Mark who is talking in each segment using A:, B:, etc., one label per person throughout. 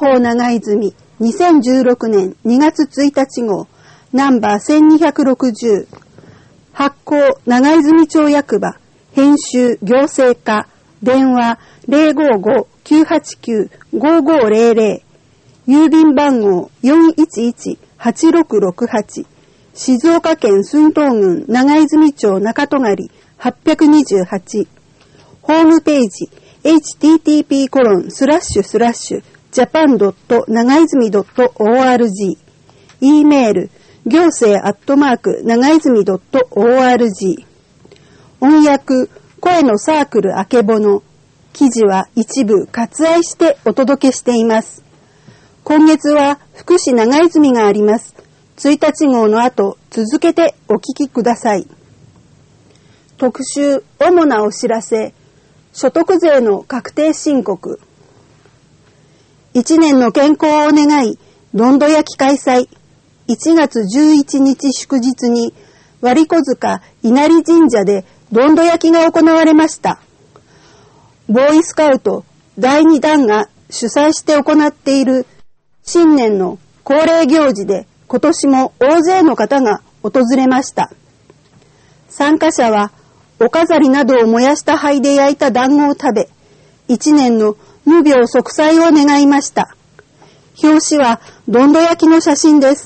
A: 報長泉2016年2月1日号ナンバー1260発行長泉町役場編集行政課電話 055-989-5500 郵便番号 411-8668 静岡県駿東郡長泉町中戸狩828ホームページ http://japan.nagaizumi.org e メール行政@長泉.org 音訳声のサークルあけぼの記事は一部割愛してお届けしています。今月は福祉長泉があります。1日号の後続けてお聞きください。特集主なお知らせ所得税の確定申告1年の健康を願いどんど焼き開催1月11日祝日に割子塚稲荷神社でどんど焼きが行われました。ボーイスカウト第2弾が主催して行っている新年の恒例行事で今年も大勢の方が訪れました。参加者はお飾りなどを燃やした灰で焼いた団子を食べ、一年の無病息災を願いました。表紙はどんど焼きの写真です。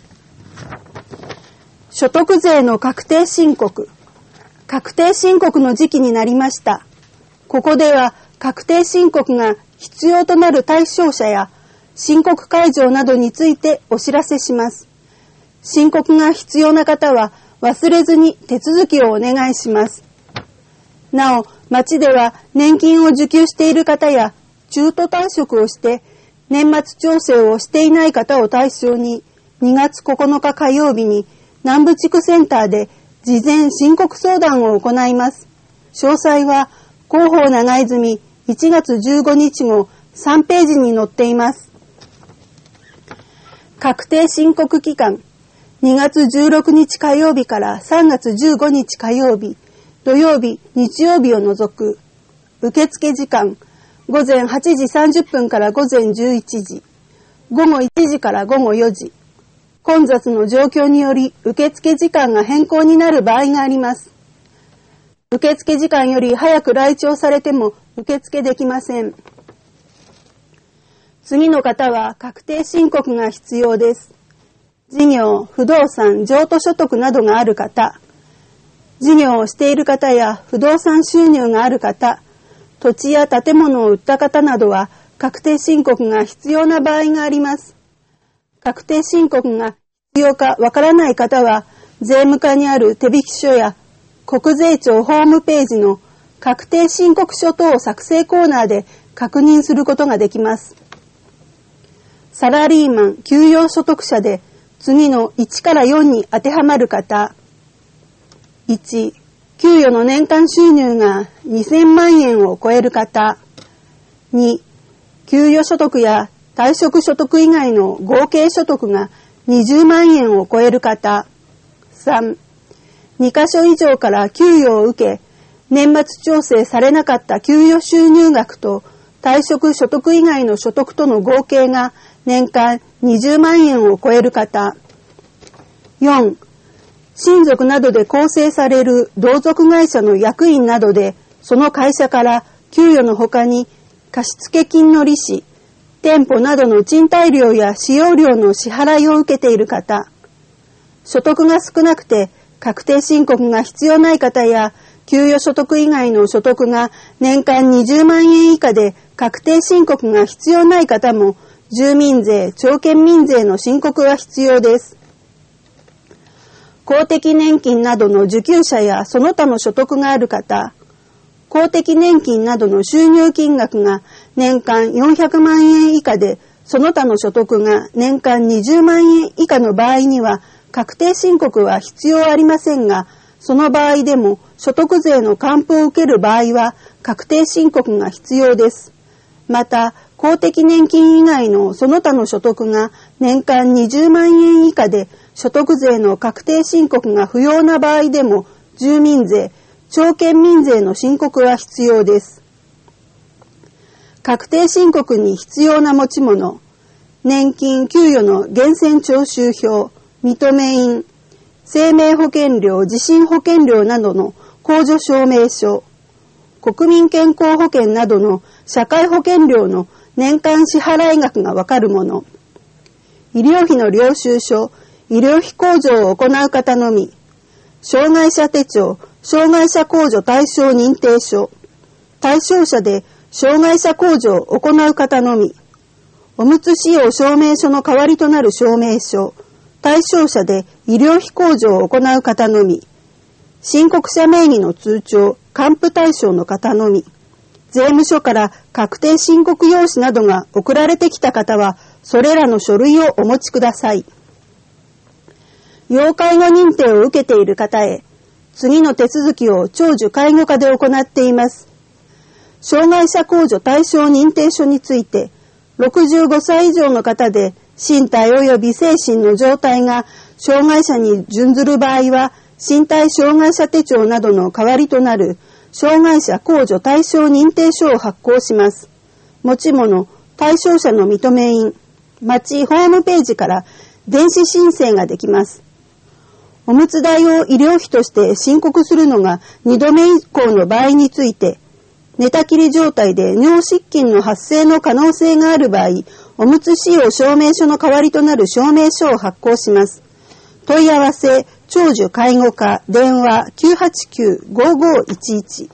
A: 所得税の確定申告。確定申告の時期になりました。ここでは確定申告が必要となる対象者や申告会場などについてお知らせします。申告が必要な方は忘れずに手続きをお願いします。なお、町では年金を受給している方や中途退職をして年末調整をしていない方を対象に2月9日火曜日に南部地区センターで事前申告相談を行います。詳細は広報長泉1月15日号3ページに載っています。確定申告期間2月16日火曜日から3月15日火曜日、土曜日、日曜日を除く。受付時間、午前8時30分から午前11時、午後1時から午後4時。混雑の状況により受付時間が変更になる場合があります。受付時間より早く来庁されても受付できません。次の方は確定申告が必要です。事業、不動産、譲渡所得などがある方、事業をしている方や不動産収入がある方、土地や建物を売った方などは確定申告が必要な場合があります。確定申告が必要かわからない方は、税務課にある手引書や国税庁ホームページの確定申告書等作成コーナーで確認することができます。サラリーマン、給与所得者で次の1から4に当てはまる方。1、給与の年間収入が2000万円を超える方。2、給与所得や退職所得以外の合計所得が20万円を超える方。3、2カ所以上から給与を受け、年末調整されなかった給与収入額と退職所得以外の所得との合計が年間20万円を超える方。4、親族などで構成される同族会社の役員などで、その会社から給与の他に貸付金の利子、店舗などの賃貸料や使用料の支払いを受けている方。所得が少なくて確定申告が必要ない方や、給与所得以外の所得が年間20万円以下で確定申告が必要ない方も、住民税、町県民税の申告が必要です。公的年金などの受給者やその他の所得がある方、公的年金などの収入金額が年間400万円以下で、その他の所得が年間20万円以下の場合には、確定申告は必要ありませんが、その場合でも所得税の還付を受ける場合は、確定申告が必要です。また、公的年金以外のその他の所得が年間20万円以下で所得税の確定申告が不要な場合でも住民税、町県民税の申告は必要です。 確定申告に必要な持ち物、年金給与の源泉徴収票、認め印、生命保険料、地震保険料などの控除証明書、国民健康保険などの社会保険料の年間支払い額がわかるもの、医療費の領収書、医療費控除を行う方のみ、障害者手帳、障害者控除対象認定書、対象者で障害者控除を行う方のみ、おむつ使用証明書の代わりとなる証明書、対象者で医療費控除を行う方のみ、申告者名義の通帳、還付対象の方のみ、税務署から確定申告用紙などが送られてきた方は、それらの書類をお持ちください。要介護認定を受けている方へ、次の手続きを長寿介護課で行っています。障害者控除対象認定書について、65歳以上の方で身体及び精神の状態が障害者に準ずる場合は、身体障害者手帳などの代わりとなる障害者控除対象認定書を発行します。持ち物、対象者の認め印、町ホームページから電子申請ができます。おむつ代を医療費として申告するのが2度目以降の場合について、寝たきり状態で尿失禁の発生の可能性がある場合、おむつ使用証明書の代わりとなる証明書を発行します。問い合わせ、長寿介護課、電話 989-5511。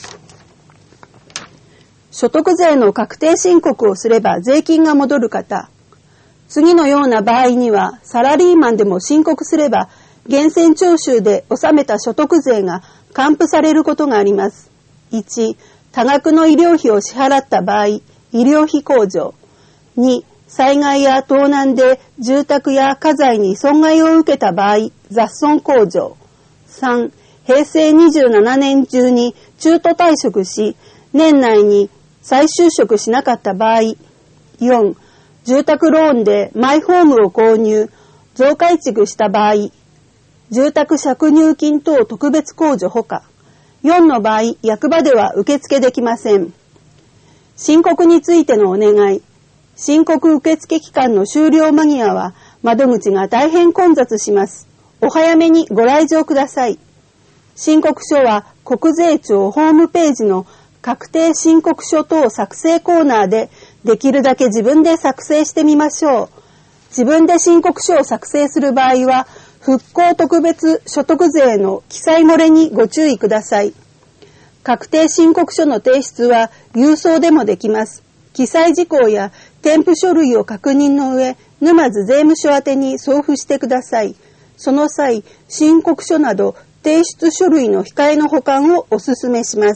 A: 所得税の確定申告をすれば税金が戻る方。次のような場合には、サラリーマンでも申告すれば、源泉徴収で納めた所得税が還付されることがあります。1、多額の医療費を支払った場合、医療費控除。2、災害や盗難で住宅や家財に損害を受けた場合、雑損控除。3、平成27年中に中途退職し、年内に再就職しなかった場合。4、住宅ローンでマイホームを購入、増改築した場合、住宅借入金等特別控除ほか。4の場合、役場では受付できません。申告についてのお願い。申告受付期間の終了間際は、窓口が大変混雑します。お早めにご来場ください。申告書は、国税庁ホームページの確定申告書等作成コーナーで、できるだけ自分で作成してみましょう。自分で申告書を作成する場合は、復興特別所得税の記載漏れにご注意ください。確定申告書の提出は郵送でもできます。記載事項や添付書類を確認の上、沼津税務署宛てに送付してください。その際、申告書など提出書類の控えの保管をお勧めします。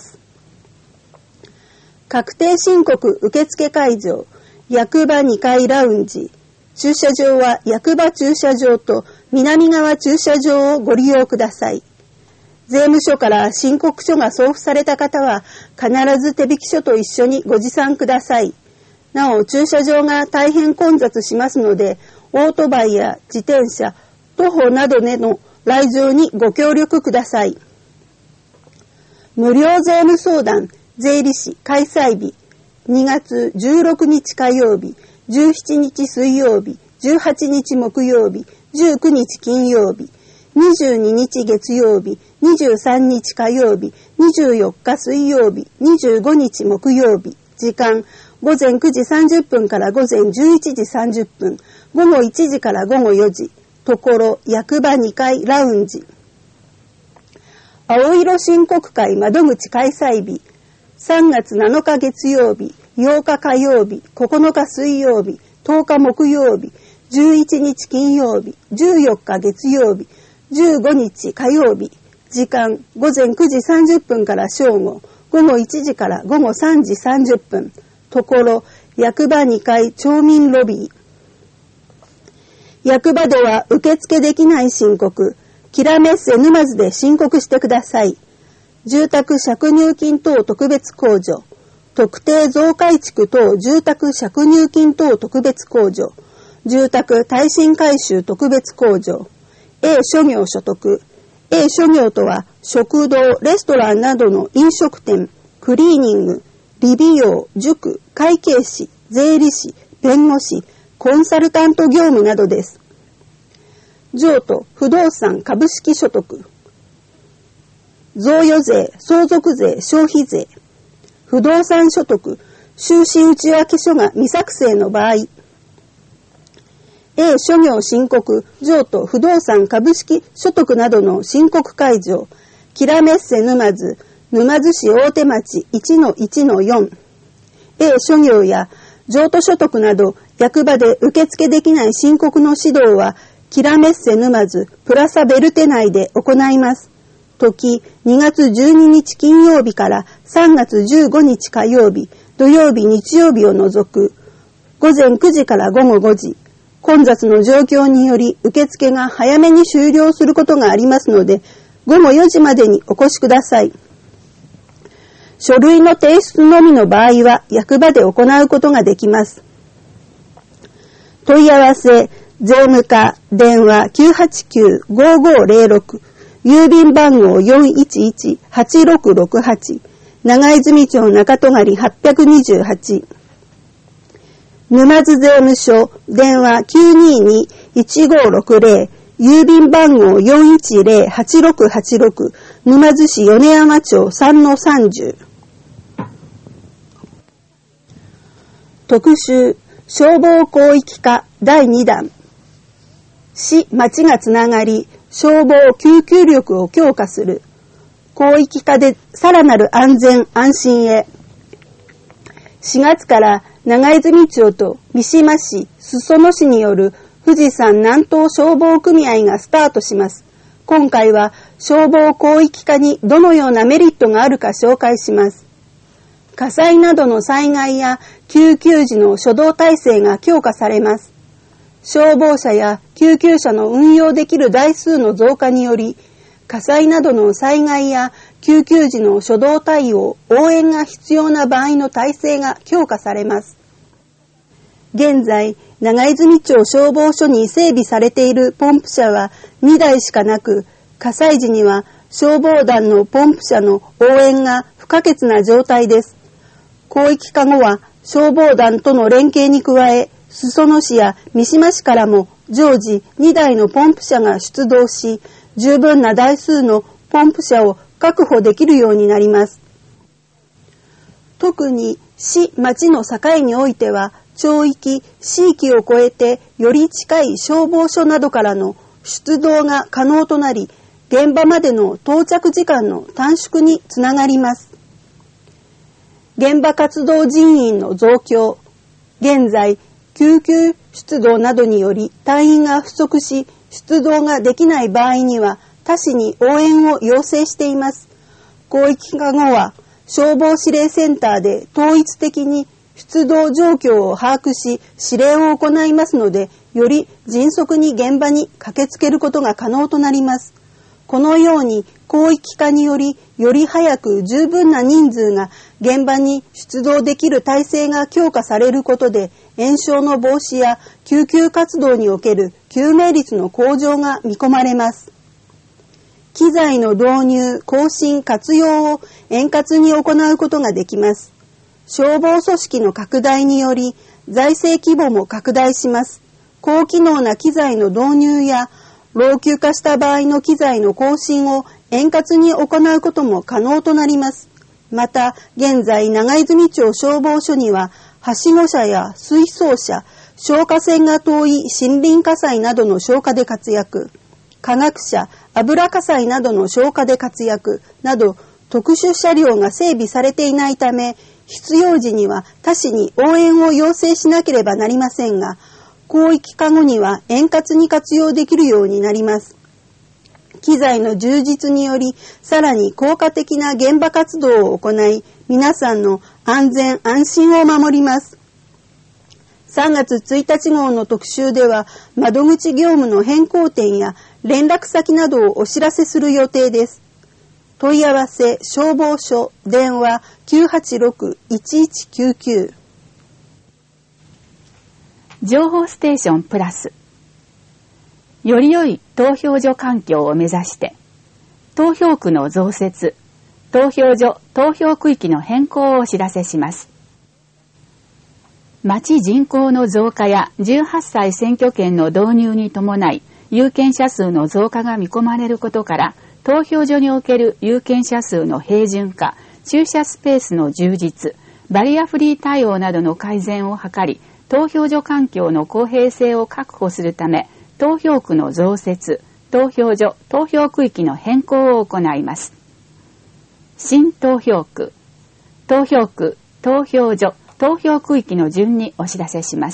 A: 確定申告受付会場、役場2階ラウンジ。駐車場は役場駐車場と南側駐車場をご利用ください。税務署から申告書が送付された方は必ず手引き書と一緒にご持参ください。なお駐車場が大変混雑しますので、オートバイや自転車、徒歩などでの来場にご協力ください。無料税務相談税理士開催日2月16日火曜日、17日水曜日、18日木曜日、19日金曜日、22日月曜日、23日火曜日、24日水曜日、25日木曜日。時間、午前9時30分から午前11時30分、午後1時から午後4時。ところ、役場2階ラウンジ。青色申告会窓口開催日。3月7日月曜日、8日火曜日、9日水曜日、10日木曜日、11日金曜日、14日月曜日、15日火曜日。時間、午前9時30分から正午、午後1時から午後3時30分。ところ、役場2階町民ロビー。役場では受付できない申告、キラメッセ沼津で申告してください。住宅借入金等特別控除、特定増改築等住宅借入金等特別控除、住宅耐震改修特別控除、A 諸業所得。A 諸業とは食堂、レストランなどの飲食店、クリーニング、 理美容、塾、会計士、税理士、弁護士、コンサルタント業務などです。譲渡、不動産、株式所得。贈与税、相続税、消費税。不動産所得、収支内訳書が未作成の場合。A 諸行申告、譲渡、不動産、株式所得などの申告解除。キラメッセ沼津、沼津市大手町 1-1-4。A 諸行や譲渡所得など役場で受付できない申告の指導はキラメッセ沼津プラサベルテ内で行います。時2月12日金曜日から3月15日火曜日、土曜日、日曜日を除く午前9時から午後5時。混雑の状況により受付が早めに終了することがありますので、午後4時までにお越しください。書類の提出のみの場合は役場で行うことができます。問い合わせ、税務課、電話 989-5506、郵便番号 411-8668、長泉町中戸狩828、沼津税務署、電話 922-1560、郵便番号 410-8686、沼津市米山町 3-30。特集、消防広域課第2弾。市・町がつながり、消防・救急力を強化する。広域課でさらなる安全・安心へ。4月から長泉町と三島市、裾野市による富士山南東消防組合がスタートします。今回は消防広域課にどのようなメリットがあるか紹介します。火災などの災害や救急時の初動体制が強化されます。消防車や救急車の運用できる台数の増加により、火災などの災害や救急時の初動対応、応援が必要な場合の体制が強化されます。現在、長泉町消防署に整備されているポンプ車は2台しかなく、火災時には消防団のポンプ車の応援が不可欠な状態です。広域課後は消防団との連携に加え、裾野市や三島市からも常時2台のポンプ車が出動し、十分な台数のポンプ車を確保できるようになります。特に市・町の境においては、町域・市域を越えてより近い消防署などからの出動が可能となり、現場までの到着時間の短縮につながります。現場活動人員の増強。現在、救急出動などにより隊員が不足し、出動ができない場合には他市に応援を要請しています。広域課後は消防指令センターで統一的に出動状況を把握し指令を行いますので、より迅速に現場に駆けつけることが可能となります。このように広域化により、より早く十分な人数が現場に出動できる体制が強化されることで、延焼の防止や救急活動における救命率の向上が見込まれます。機材の導入、更新、活用を円滑に行うことができます。消防組織の拡大により、財政規模も拡大します。高機能な機材の導入や、老朽化した場合の機材の更新を円滑に行うことも可能となります。また、現在、長泉町消防署には、はしご車や水槽車、消火栓が遠い森林火災などの消火で活躍、化学車、油火災などの消火で活躍など、特殊車両が整備されていないため、必要時には他市に応援を要請しなければなりませんが、広域化後には円滑に活用できるようになります。機材の充実により、さらに効果的な現場活動を行い、皆さんの安全安心を守ります。3月1日号の特集では、窓口業務の変更点や連絡先などをお知らせする予定です。問い合わせ、消防署、電話 986-1199。
B: 情報ステーションプラス。より良い投票所環境を目指して、投票区の増設、 投票所、投票区域の変更をお知らせします。町人口の増加や18歳選挙権の導入に伴い、有権者数の増加が見込まれることから、投票所における有権者数の平準化、駐車スペースの充実、バリアフリー対応などの改善を図り、投票所環境の公平性を確保するため、投票区の増設、投票所、投票区域の変更を行います。新投票区、投票区、投票所、投票区域の順にお知らせします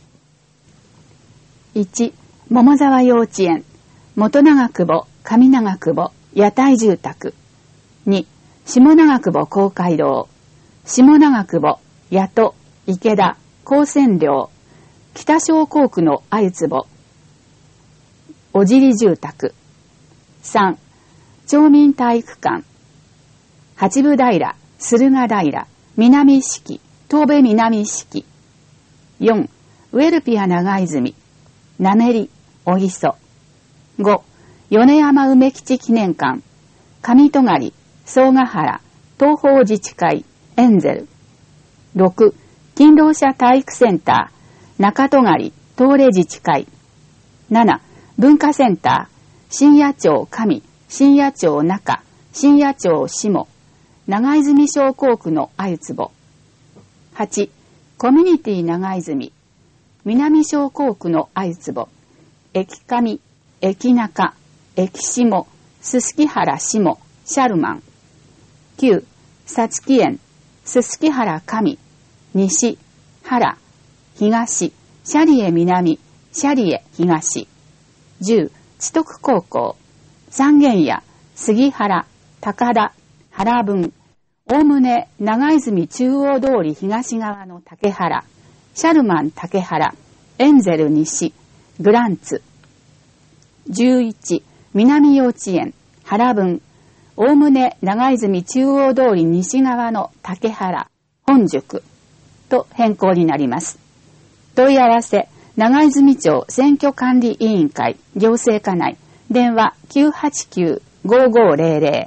B: 。1、桃沢幼稚園、元長久保、上長久保、屋台住宅。2、下長久保公会堂、下長久保、八戸、池田、高専寮、北小港区の鮎壺、小尻住宅。3、町民体育館、八分平、駿河平、南式、東部南式。4、ウェルピア長泉、なめり、おぎそ。5、米山梅吉記念館、上戸狩、総ヶ原、東方自治会、エンゼル。6、勤労者体育センター、中戸狩、東レ自治会。7、文化センター、新野町上、新野町中、新野町下、長泉小港区の鮎壺。8、コミュニティ長泉、南小港区の鮎壺、駅上、駅中、駅下、すすき原下、シャルマン。9、さつき園、すすき原上、西、原、東、シャリエ南、シャリエ東。10、知徳高校、三軒屋、杉原、高田、原分、おおむね長泉中央通り東側の竹原、シャルマン竹原、エンゼル西、グランツ。11、南幼稚園、原分、おおむね長泉中央通り西側の竹原、本宿と変更になります。問い合わせ、長泉町選挙管理委員会行政課内、電話 989-5500。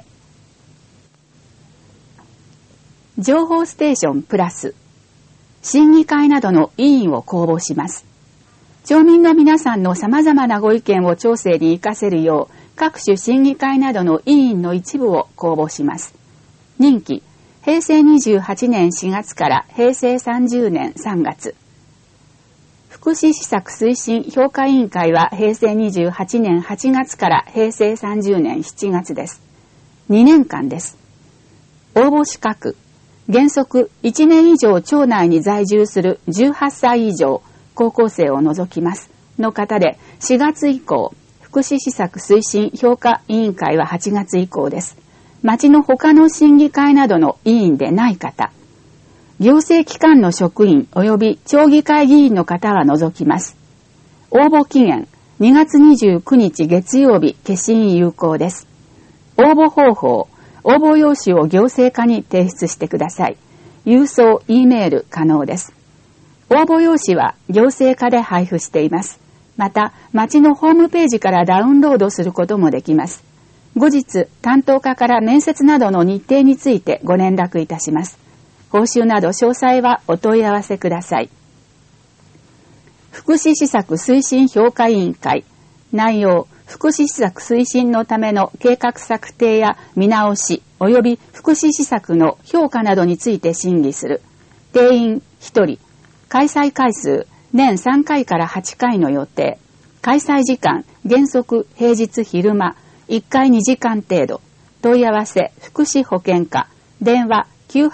B: 情報ステーションプラス、審議会などの委員を公募します。町民の皆さんの様々なご意見を町政に活かせるよう、各種審議会などの委員の一部を公募します。任期、平成28年4月から平成30年3月。福祉施策推進評価委員会は平成28年8月から平成30年7月です。2年間です。応募資格、原則1年以上町内に在住する18歳以上、高校生を除きますの方で、4月以降、福祉施策推進評価委員会は8月以降です。町の他の審議会などの委員でない方、行政機関の職員及び町議会議員の方は除きます。応募期限2月29日月曜日消印有効です。応募方法、応募用紙を行政課に提出してください。郵送、Eメール可能です。応募用紙は行政課で配布しています。また、町のホームページからダウンロードすることもできます。後日、担当課から面接などの日程についてご連絡いたします。報酬など詳細はお問い合わせください。福祉施策推進評価委員会。内容、福祉施策推進のための計画策定や見直し及び福祉施策の評価などについて審議する。定員1人。開催回数年3回から8回の予定。開催時間原則平日昼間1回2時間程度。問い合わせ福祉保健課。電話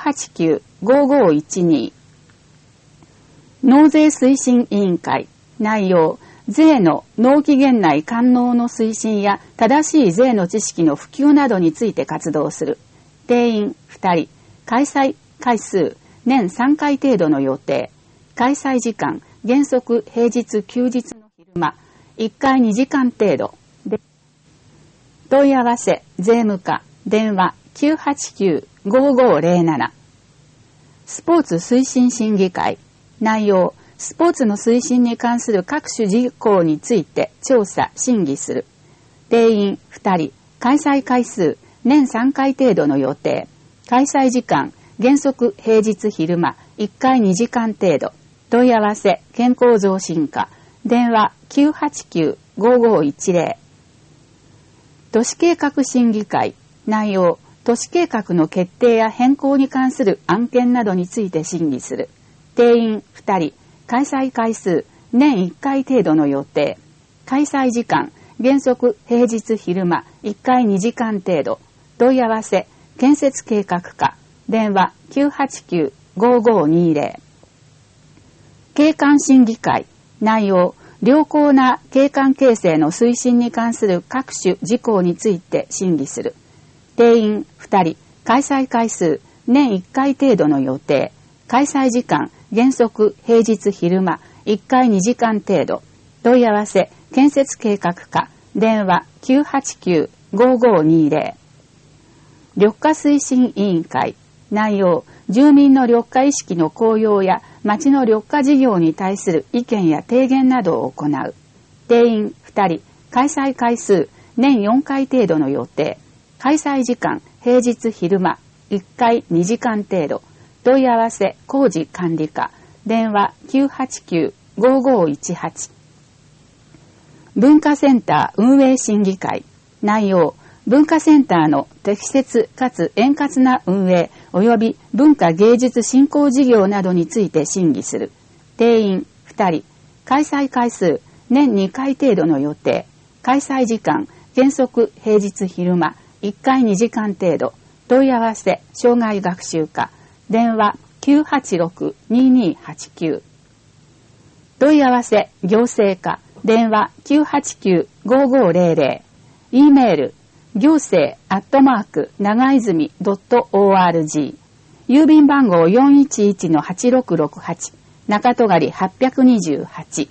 B: 989-5512。納税推進委員会。内容、税の納期限内完納の推進や正しい税の知識の普及などについて活動する。定員2人。開催回数年3回程度の予定。開催時間原則平日休日の昼間1回2時間程度で。問い合わせ税務課。電話989-5507。スポーツ推進審議会。内容、スポーツの推進に関する各種事項について調査審議する。定員2人。開催回数年年3回程度の予定。開催時間、原則平日昼間、1回2時間程度。問い合わせ、健康増進課。電話 989-5510。都市計画審議会。内容、都市計画の決定や変更に関する案件などについて審議する。定員2人。開催回数、年1回程度の予定。開催時間、原則平日昼間、1回2時間程度。問い合わせ、建設計画課。電話 989-5520。景観審議会。内容、良好な景観形成の推進に関する各種事項について審議する。定員2人。開催回数、年1回程度の予定。開催時間、原則平日昼間、1回2時間程度。問い合わせ、建設計画課。電話 989-5520。緑化推進委員会。内容、住民の緑化意識の向上や町の緑化事業に対する意見や提言などを行う。定員2人。開催回数、年4回程度の予定。開催時間、平日昼間、1回2時間程度。問い合わせ、工事管理課。電話 989-5518。文化センター運営審議会。内容、文化センターの適切かつ円滑な運営及び文化芸術振興事業などについて審議する。定員2人。開催回数、年2回程度の予定。開催時間、原則平日昼間、1回2時間程度。問い合わせ、障害学習課。電話 986-2289。問い合わせ、行政課。電話 989-5500。E メール、行政長泉.org。郵便番号 411-8668。中戸狩828。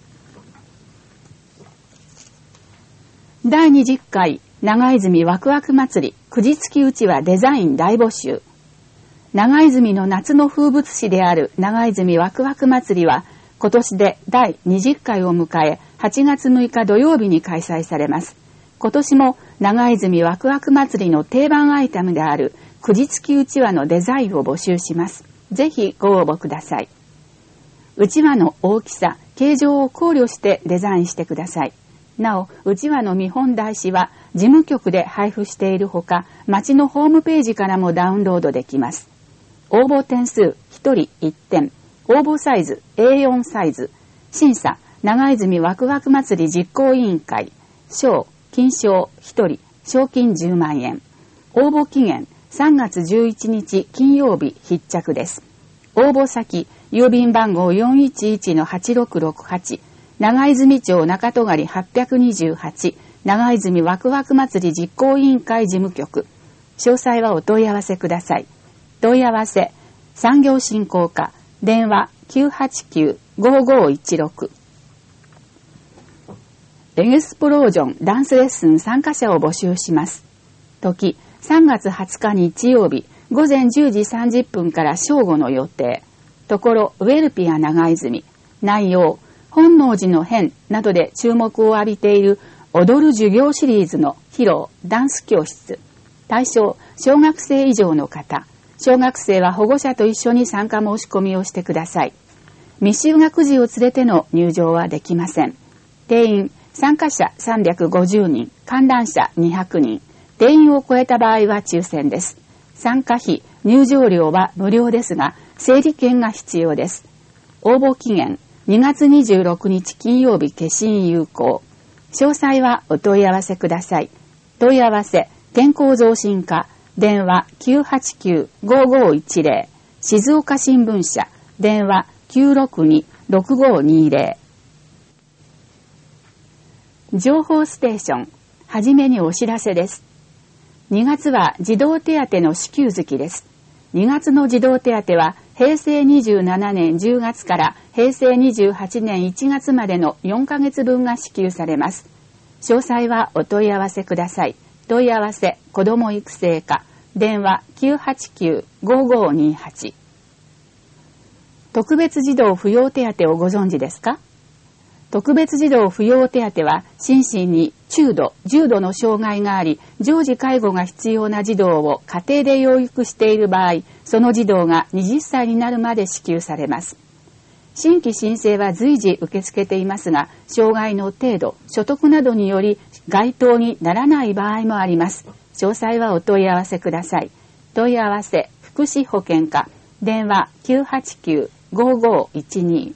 B: 第20回長泉ワクワク祭りくじつきうちわデザイン大募集。長泉の夏の風物詩である長泉ワクワク祭りは今年で第20回を迎え8月6日土曜日に開催されます。今年も長泉ワクワク祭りの定番アイテムであるくじつきうちわのデザインを募集します。ぜひご応募ください。うちわの大きさ、形状を考慮してデザインしてください。なお、うちわの見本台紙は事務局で配布しているほか、町のホームページからもダウンロードできます。応募点数1人1点、応募サイズ A4 サイズ、審査長泉ワクワク祭り実行委員会、賞金賞1人、賞金10万円。応募期限3月11日金曜日必着です。応募先、郵便番号 411-8668、長泉町中戸狩828、長泉ワクワク祭り実行委員会事務局。詳細はお問い合わせください。問い合わせ、産業振興課、電話 989-5516。エグスプロージョンダンスレッスン参加者を募集します。時、3月20日日曜日、午前10時30分から正午の予定。ところ、ウェルピア長泉。内容、本能寺の変などで注目を浴びている踊る授業シリーズの披露ダンス教室。対象、小学生以上の方。小学生は保護者と一緒に参加申し込みをしてください。未就学児を連れての入場はできません。定員、参加者350人、観覧者200人。定員を超えた場合は抽選です。参加費、入場料は無料ですが、整理券が必要です。応募期限、2月26日金曜日消印有効。詳細はお問い合わせください。問い合わせ、健康増進課、電話 989-5510。静岡新聞社、電話 962-6520。情報ステーション、はじめにお知らせです。2月は児童手当の支給月です。2月の児童手当は平成27年10月から平成28年1月までの4ヶ月分が支給されます。詳細はお問い合わせください。問い合わせ、子ども育成課、電話 989-5528。特別児童扶養手当をご存知ですか？ 特別児童扶養手当は心身に中度、重度の障害があり、常時介護が必要な児童を家庭で養育している場合、その児童が20歳になるまで支給されます。新規申請は随時受け付けていますが、障害の程度、所得などにより該当にならない場合もあります。詳細はお問い合わせください。問い合わせ、福祉保健課、電話 989-5512。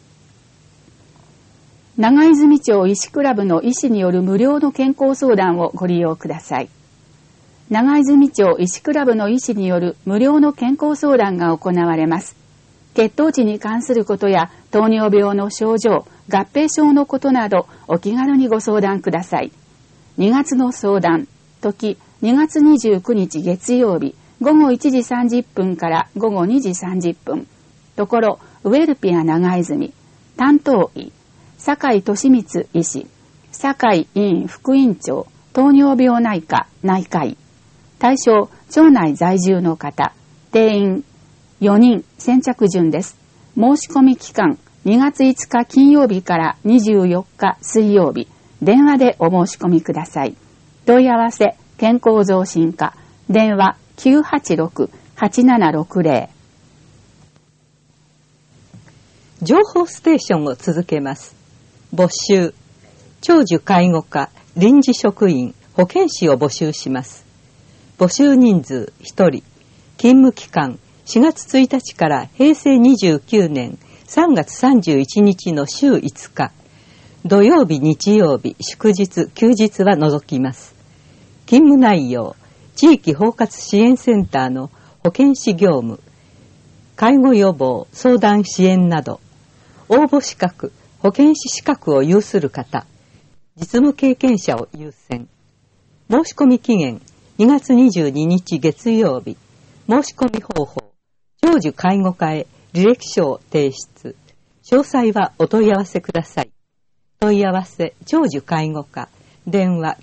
B: 長泉町医師クラブの医師による無料の健康相談をご利用ください。長泉町医師クラブの医師による無料の健康相談が行われます。血糖値に関することや糖尿病の症状、合併症のことなどお気軽にご相談ください。2月の相談、時2月29日月曜日、午後1時30分から午後2時30分。ところ、ウェルピア長泉。担当医、酒井俊光医師。酒井委員副院長。糖尿病内科、内科医。対象、町内在住の方。定員、4人、先着順です。申し込み期間、2月5日金曜日から24日水曜日。電話でお申し込みください。問い合わせ、健康増進課。電話、986-8760。
C: 情報ステーションを続けます。募集。長寿介護課、臨時職員、保健師を募集します。募集人数1人。勤務期間、4月1日から平成29年3月31日の週5日。土曜日、日曜日、祝日、休日は除きます。勤務内容。地域包括支援センターの保健師業務、介護予防、相談支援など、応募資格、保健師資格を有する方、実務経験者を優先。申し込み期限、2月22日月曜日。申し込み方法、長寿介護課へ履歴書を提出。詳細はお問い合わせください。問い合わせ、長寿介護課、電話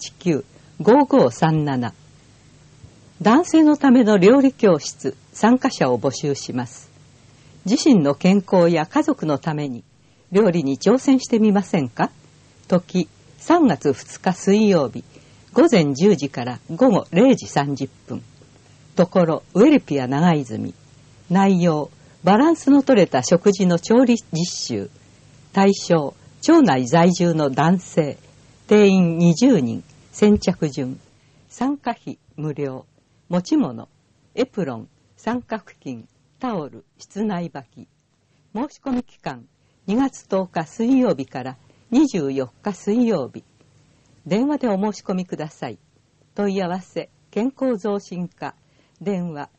C: 989-5537。男性のための料理教室、参加者を募集します。自身の健康や家族のために料理に挑戦してみませんか？時、3月2日水曜日、午前10時から午後0時30分。ところ、ウェルピア長泉。内容、バランスの取れた食事の調理実習。対象、町内在住の男性。定員20人、先着順。参加費無料。持ち物、エプロン、三角巾、タオル、室内履き。申し込み期間、2月10日水曜日から24日水曜日。電話でお申し込みください。問い合わせ、健康増進課、電話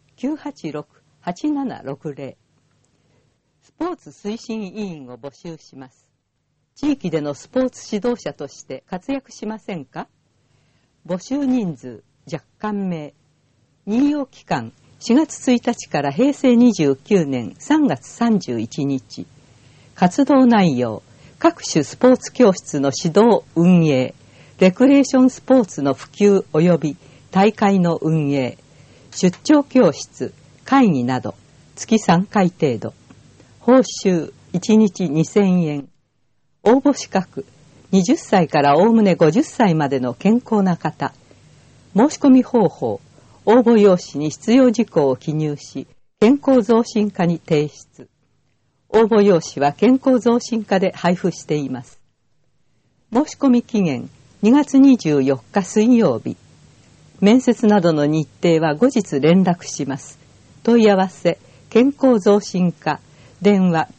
C: 986-8760。スポーツ推進委員を募集します。地域でのスポーツ指導者として活躍しませんか？募集人数、若干名。任用期間、4月1日から平成29年3月31日。活動内容、各種スポーツ教室の指導運営、レクレーションスポーツの普及及び大会の運営、出張教室、会議など、月3回程度。報酬、1日2000円。応募資格、20歳からおおむね50歳までの健康な方。申し込み方法、応募用紙に必要事項を記入し、健康増進課に提出。応募用紙は健康増進課で配布しています。申し込み期限、2月24日水曜日。面接などの日程は後日連絡します。問い合わせ、健康増進課、電話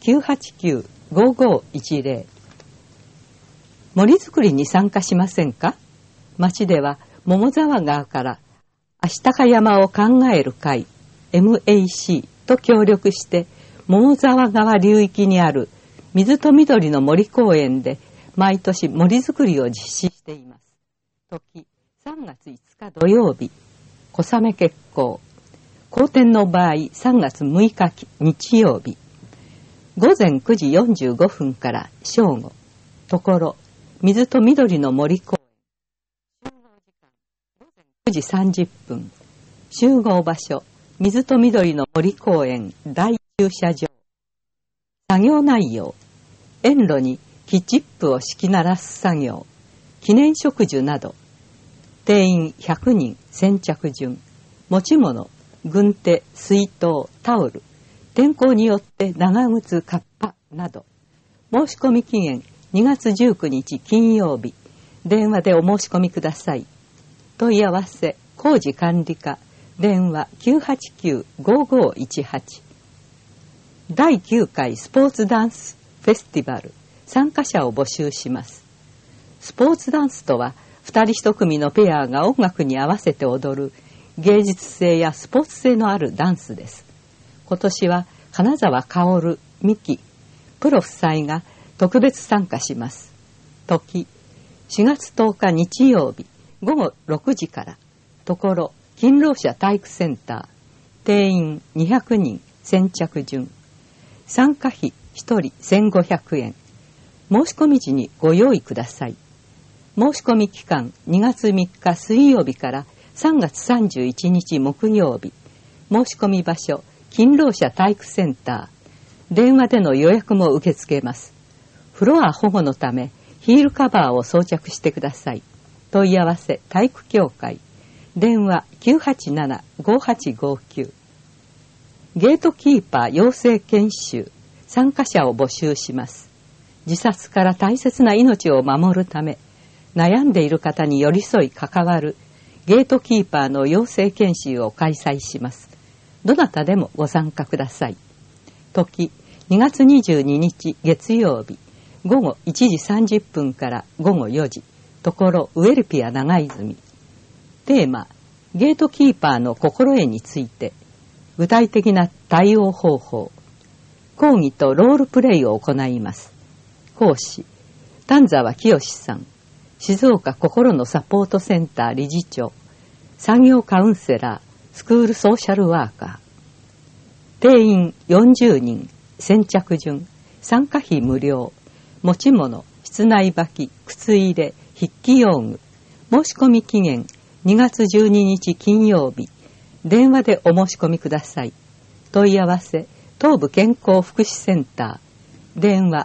C: 989-5510。森づくりに参加しませんか？町では桃沢川から足高山を考える会 MAC と協力して桃沢川流域にある水と緑の森公園で毎年森づくりを実施しています。時、3月5日土曜日、小雨決行。好天の場合3月6日日曜日。午前9時45分から正午。ところ、水と緑の森公園。集合時間、午前9時30分。集合場所、水と緑の森公園大駐車場。作業内容、園路に木チップを敷き鳴らす作業、記念植樹など、定員100人先着順、持ち物、軍手、水筒、タオル、天候によって長靴、カッパなど、申し込み期限2月19日金曜日、電話でお申し込みください。問い合わせ、工事管理課、電話 989-5518。第9回スポーツダンスフェスティバル、参加者を募集します。スポーツダンスとは、2人1組のペアが音楽に合わせて踊る芸術性やスポーツ性のあるダンスです。今年は金沢薫、美希、プロ夫妻が特別参加します。時、4月10日日曜日午後6時から、ところ、勤労者体育センター、定員200人先着順、参加費1人1500円、申し込み時にご用意ください。申し込み期間2月3日水曜日から3月31日木曜日、申し込み場所、勤労者体育センター、電話での予約も受け付けます。フロア保護のためヒールカバーを装着してください。問い合わせ、体育協会、電話 987-5859。ゲートキーパー養成研修、参加者を募集します。自殺から大切な命を守るため、悩んでいる方に寄り添い関わるゲートキーパーの養成研修を開催します。どなたでもご参加ください。時、2月22日月曜日、午後1時30分から午後4時、ところウエルピア長泉。テーマ、ゲートキーパーの心得について、具体的な対応方法、講義とロールプレイを行います。講師、丹沢清さん、静岡心のサポートセンター理事長、産業カウンセラー、スクールソーシャルワーカー。定員40人、先着順、参加費無料、持ち物、室内履き、靴入れ、筆記用具、申し込み期限2月12日金曜日、電話でお申し込みください。問い合わせ、東部健康福祉センター、電話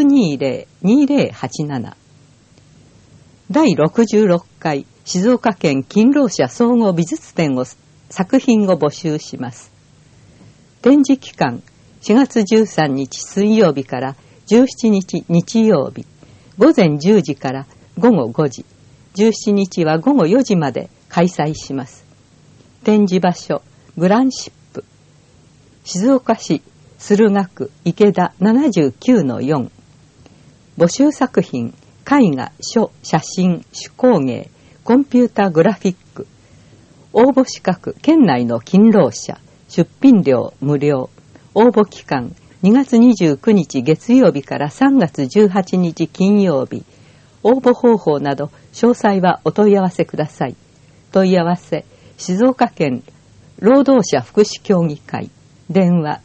C: 920-2087。第66回静岡県勤労者総合美術展を作品を募集します。展示期間4月13日水曜日から17日日曜日、午前10時から午後5時、17日は午後4時まで開催します。展示場所、グランシップ、静岡市駿河区池田 79-4。募集作品、絵画、書、写真、手工芸、コンピュータグラフィック。応募資格、県内の勤労者、出品料無料。応募期間、2月29日月曜日から3月18日金曜日。応募方法など、詳細はお問い合わせください。問い合わせ、静岡県労働者福祉協議会、電話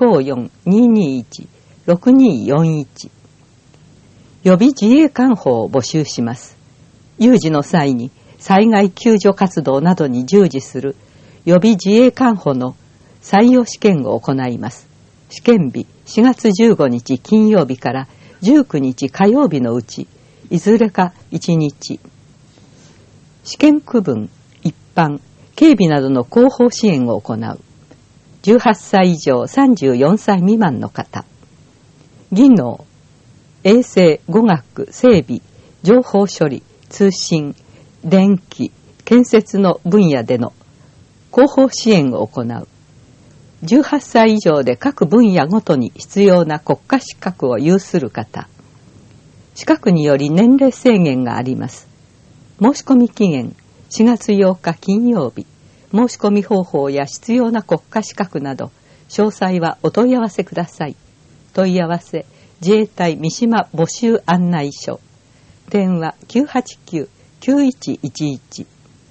C: 054-221-6241。予備自衛官補を募集します。有事の際に災害救助活動などに従事する予備自衛官補の採用試験を行います。試験日4月15日金曜日から19日火曜日のうち、いずれか1日。試験区分、一般、警備などの広報支援を行う。18歳以上34歳未満の方。技能、衛生、語学、整備、情報処理、通信、電気、建設の分野での広報支援を行う。18歳以上で各分野ごとに必要な国家資格を有する方。資格により年齢制限があります。申し込み期限4月8日金曜日。申し込み方法や必要な国家資格など、詳細はお問い合わせください。問い合わせ、自衛隊三島募集案内所。電話 989-9111。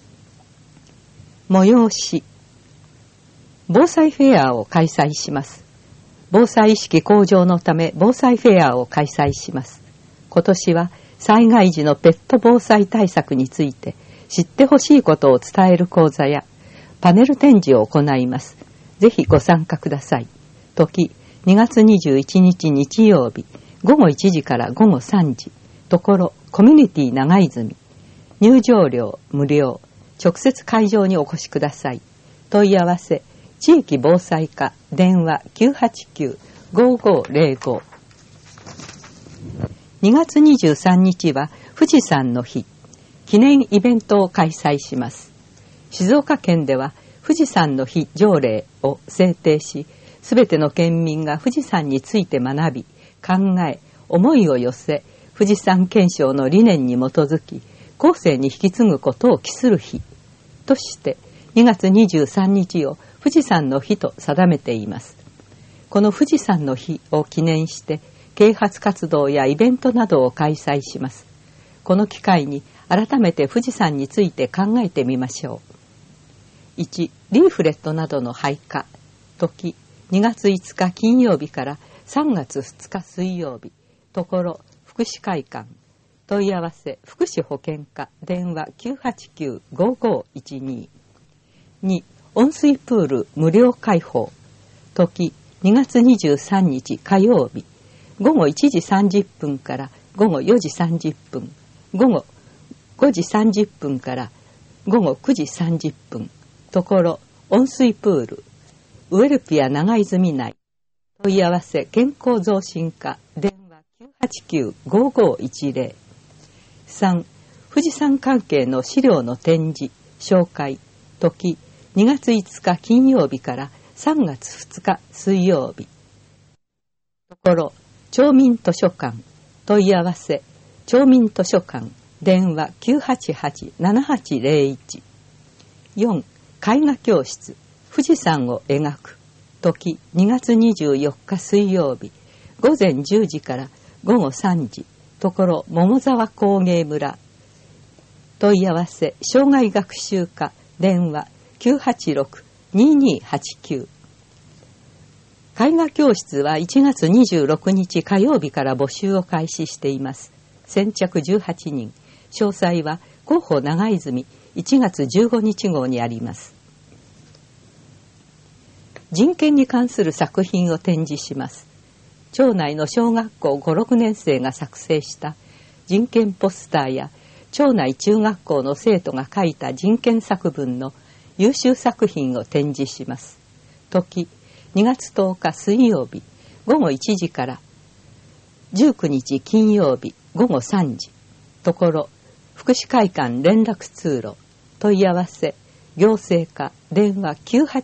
C: 催し。防災フェアを開催します。防災意識向上のため防災フェアを開催します。今年は災害時のペット防災対策について知ってほしいことを伝える講座やパネル展示を行います。ぜひご参加ください。時、2月21日日曜日午後1時から午後3時、ところコミュニティ長泉。入場料無料。直接会場にお越しください。問い合わせ、地域防災課、電話 989-5505。2月23日は富士山の日。記念イベントを開催します。静岡県では富士山の日条例を制定し、すべての県民が富士山について学び、考え、思いを寄せ、富士山憲章の理念に基づき、後世に引き継ぐことを期する日として、2月23日を富士山の日と定めています。この富士山の日を記念して、啓発活動やイベントなどを開催します。この機会に改めて富士山について考えてみましょう。1、リーフレットなどの配下。時、2月5日金曜日から3月2日水曜日。ところ、福祉会館。問い合わせ、福祉保健課。電話 989-5512。2、温水プール無料開放。時、2月23日火曜日。午後1時30分から午後4時30分。午後5時30分から午後9時30分。ところ、温水プール。ウエルピア長泉内。問い合わせ、健康増進課。電話 989-5510。3、富士山関係の資料の展示、紹介。時、2月5日金曜日から3月2日水曜日。ところ、町民図書館。問い合わせ、町民図書館。電話 988-7801。4、絵画教室。富士山を描く。時、2月24日水曜日。午前10時から午後3時。ところ、桃沢工芸村。問い合わせ、障害学習課。電話 986-2289。絵画教室は1月26日火曜日から募集を開始しています。先着18人。詳細は広報長泉1月15日号にあります。人権に関する作品を展示します。町内の小学校5、6年生が作成した人権ポスターや町内中学校の生徒が書いた人権作文の優秀作品を展示します。時、2月10日水曜日午後1時から19日金曜日午後3時。ところ、福祉会館連絡通路。問い合わせ、行政課。電話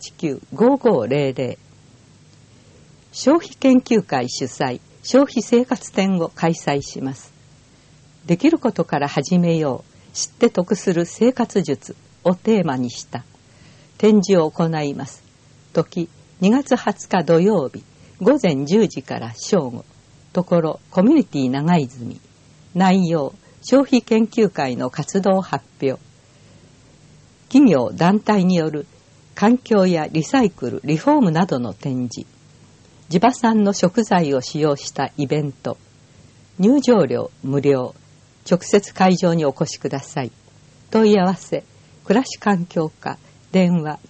C: 989-5500。消費研究会主催消費生活展を開催します。できることから始めよう、知って得する生活術をテーマにした展示を行います。時、2月20日土曜日午前10時から正午。ところ、コミュニティ長泉。内容、消費研究会の活動発表。企業団体による環境やリサイクルリフォームなどの展示。地場産の食材を使用したイベント。入場料無料。直接会場にお越しください。問い合わせ、暮らし環境課。電話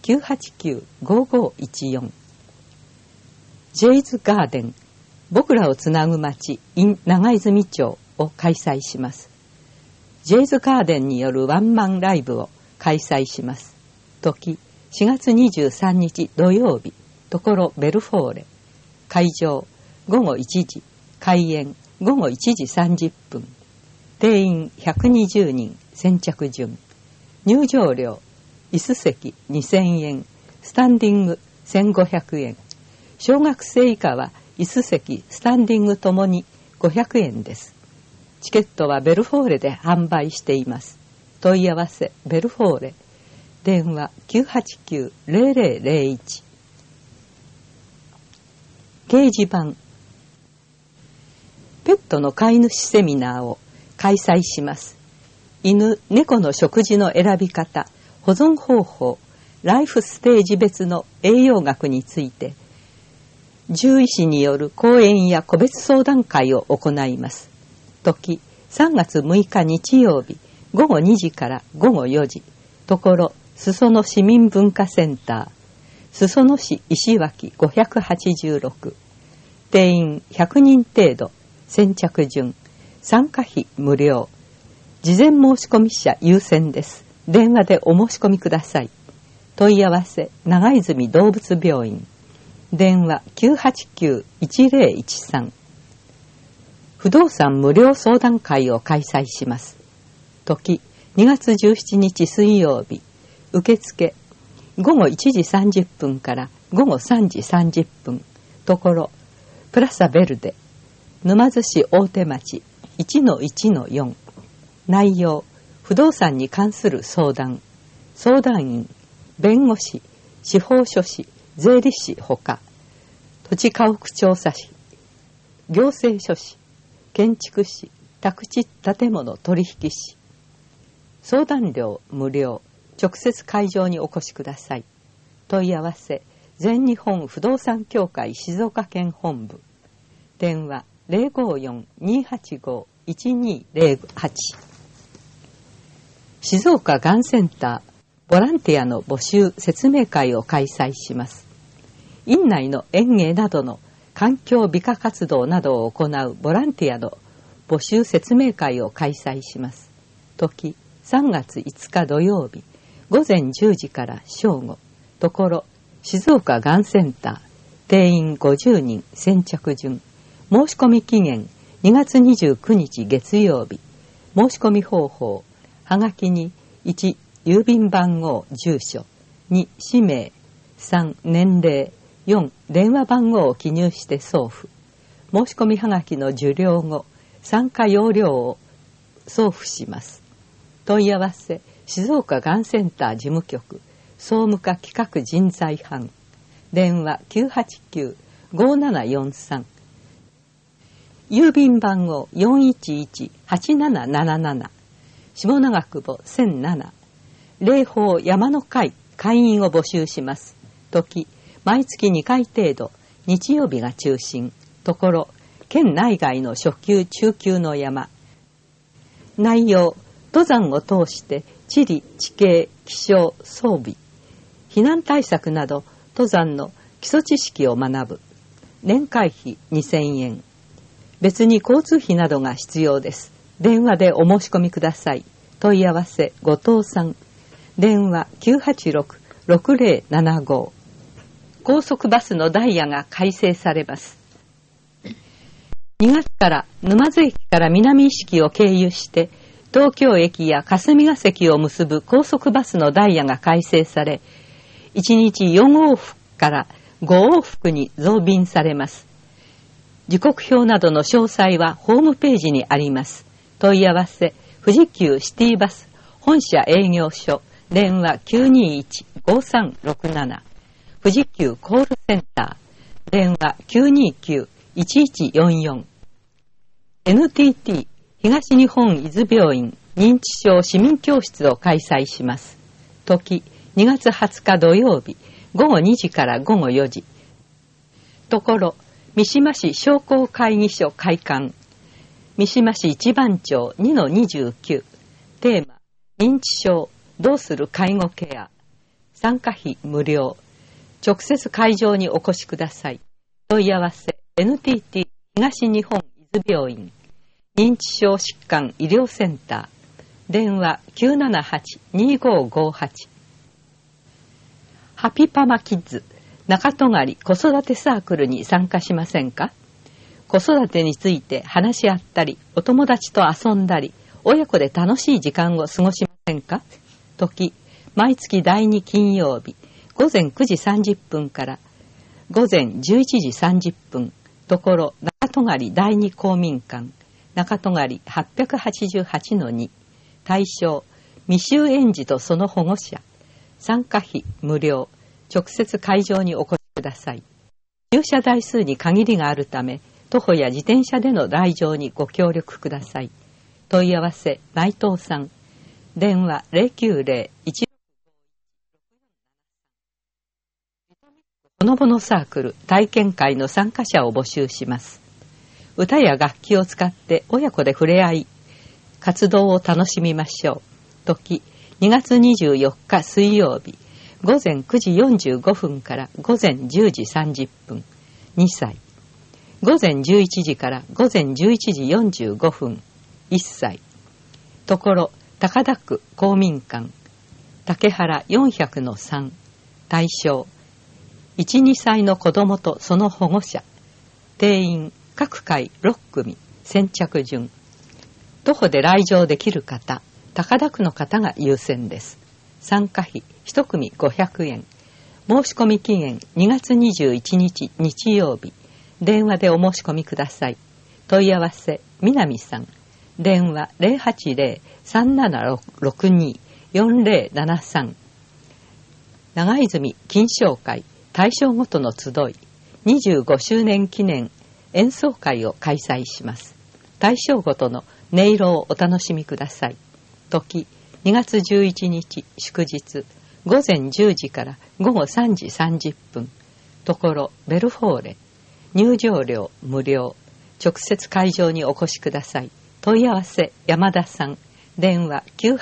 C: 989-5514。ジェイズガーデン。僕らをつなぐ街 in 長泉町を開催します。ジェイズガーデンによるワンマンライブを開催します。時、4月23日土曜日。ところ、ベルフォーレ。会場、午後1時。開演、午後1時30分。定員120人。先着順。入場料、椅子席2000円。スタンディング1500円。小学生以下は椅子席、スタンディングともに500円です。チケットはベルフォーレで販売しています。問い合わせ、ベルフォーレ。電話 989-0001。掲示板。ペットの飼い主セミナーを開催します。犬、猫の食事の選び方、保存方法、ライフステージ別の栄養学について、獣医師による講演や個別相談会を行います。時、3月6日日曜日、午後2時から午後4時。ところ、裾野市民文化センター。裾野市石脇586。定員100人程度。 先着順。参加費無料。事前申し込み者優先です。電話でお申し込みください。問い合わせ長泉動物病院。電話 989-1013。不動産無料相談会を開催します。時2月17日水曜日。受付午後1時30分から午後3時30分。ところプラサベルデ沼津市大手町 1-1-4。内容不動産に関する相談。相談員弁護士、司法書士、税理士ほか土地家屋調査士、行政書士、建築士、宅地建物取引士。相談料無料。直接会場にお越しください。問い合わせ全日本不動産協会静岡県本部。電話 054-285-1208。静岡がんセンターボランティアの募集説明会を開催します。院内の園芸などの環境美化活動などを行うボランティアの募集説明会を開催します。時3月5日土曜日午前10時から正午。ところ静岡がんセンター。定員50人。先着順。申し込み期限2月29日月曜日。申し込み方法。はがきに1郵便番号住所、2氏名、3年齢、4電話番号を記入して送付。申し込みはがきの受領後参加要領を送付します。問い合わせ静岡がんセンター事務局総務課企画人材班。電話 989-5743。郵便番号 411-8777。下長久保1007。霊峰山の会会員を募集します。時毎月2回程度。日曜日が中心。ところ県内外の初級中級の山。内容登山を通して地理、地形、気象、装備、避難対策など登山の基礎知識を学ぶ。年会費2000円。別に交通費などが必要です。電話でお申し込みください。問い合わせ後藤さん。電話 986-6075。高速バスのダイヤが改正されます。2月から沼津駅から南石木を経由して東京駅や霞ヶ関を結ぶ高速バスのダイヤが改正され、1日4往復から5往復に増便されます。時刻表などの詳細はホームページにあります。問い合わせ富士急シティバス本社営業所。電話 921-5367。富士急コールセンター。電話 929-1144。NTT 東日本伊豆病院認知症市民教室を開催します。時2月20日土曜日午後2時から午後4時。ところ三島市商工会議所開館。三島市一番町 2-29。テーマ認知症どうする介護ケア。参加費無料。直接会場にお越しください。問い合わせ NTT 東日本伊豆病院認知症疾患医療センター。電話 978-2558。ハピパマキッズ中戸狩子育てサークルに参加しませんか？子育てについて話し合ったり、お友達と遊んだり、親子で楽しい時間を過ごしませんか？時毎月第2金曜日午前9時30分から午前11時30分。ところ中戸狩第2公民館。中戸狩 888-2。対象未就園児とその保護者。参加費無料。直接会場にお越しください。駐車台数に限りがあるため徒歩や自転車での来場にご協力ください。問い合わせ内藤さん。電話 090-1ほのぼのサークル体験会の参加者を募集します。歌や楽器を使って親子で触れ合い活動を楽しみましょう。時2月24日水曜日午前9時45分から午前10時30分。2歳午前11時から午前11時45分、1歳。ところ、高田区公民館、竹原400-3、対象、1、2歳の子供とその保護者、定員各回6組、先着順。徒歩で来場できる方、高田区の方が優先です。参加費1組500円。申し込み期限2月21日日曜日。電話でお申し込みください。問い合わせ、南さん。電話 080-3762-4073。長泉金賞会大賞ごとの集い25周年記念演奏会を開催します。大賞ごとの音色をお楽しみください。時2月11日祝日午前10時から午後3時30分。ところベルフォーレ。入場料無料。直接会場にお越しください。問い合わせ山田さん。電話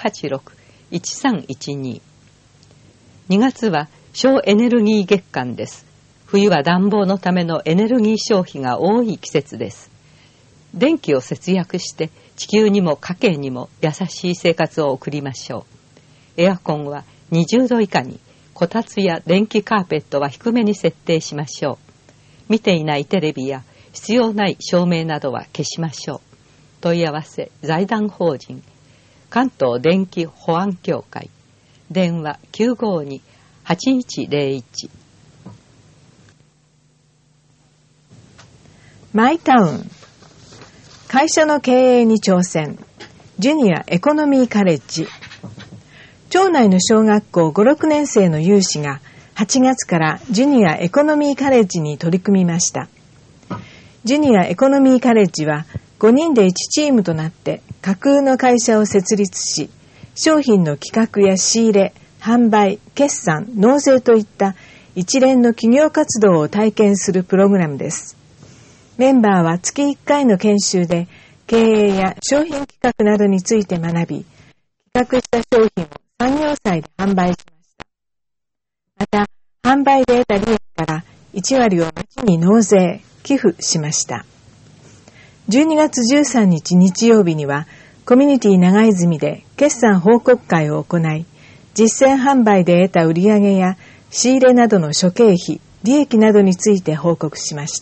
C: 986-1312。2月は省エネルギー月間です。冬は暖房のためのエネルギー消費が多い季節です。電気を節約して地球にも家計にも優しい生活を送りましょう。エアコンは20度以下に、こたつや電気カーペットは低めに設定しましょう。見ていないテレビや必要ない照明などは消しましょう。問い合わせ財団法人関東電気保安協会。電話 952-8101。
D: マイタウン。会社の経営に挑戦。ジュニアエコノミーカレッジ。町内の小学校5、6年生の有志が8月からジュニアエコノミーカレッジに取り組みました。ジュニアエコノミーカレッジは5人で1チームとなって架空の会社を設立し、商品の企画や仕入れ、販売、決算、納税といった一連の企業活動を体験するプログラムです。メンバーは月1回の研修で経営や商品企画などについて学び、企画した商品を産業祭で販売しました。また、販売で得た利益から1割を町に納税、寄付しました。12月13日日曜日には、コミュニティ長泉で決算報告会を行い、実践販売で得た売上や仕入れなどの諸経費、利益などについて報告しました。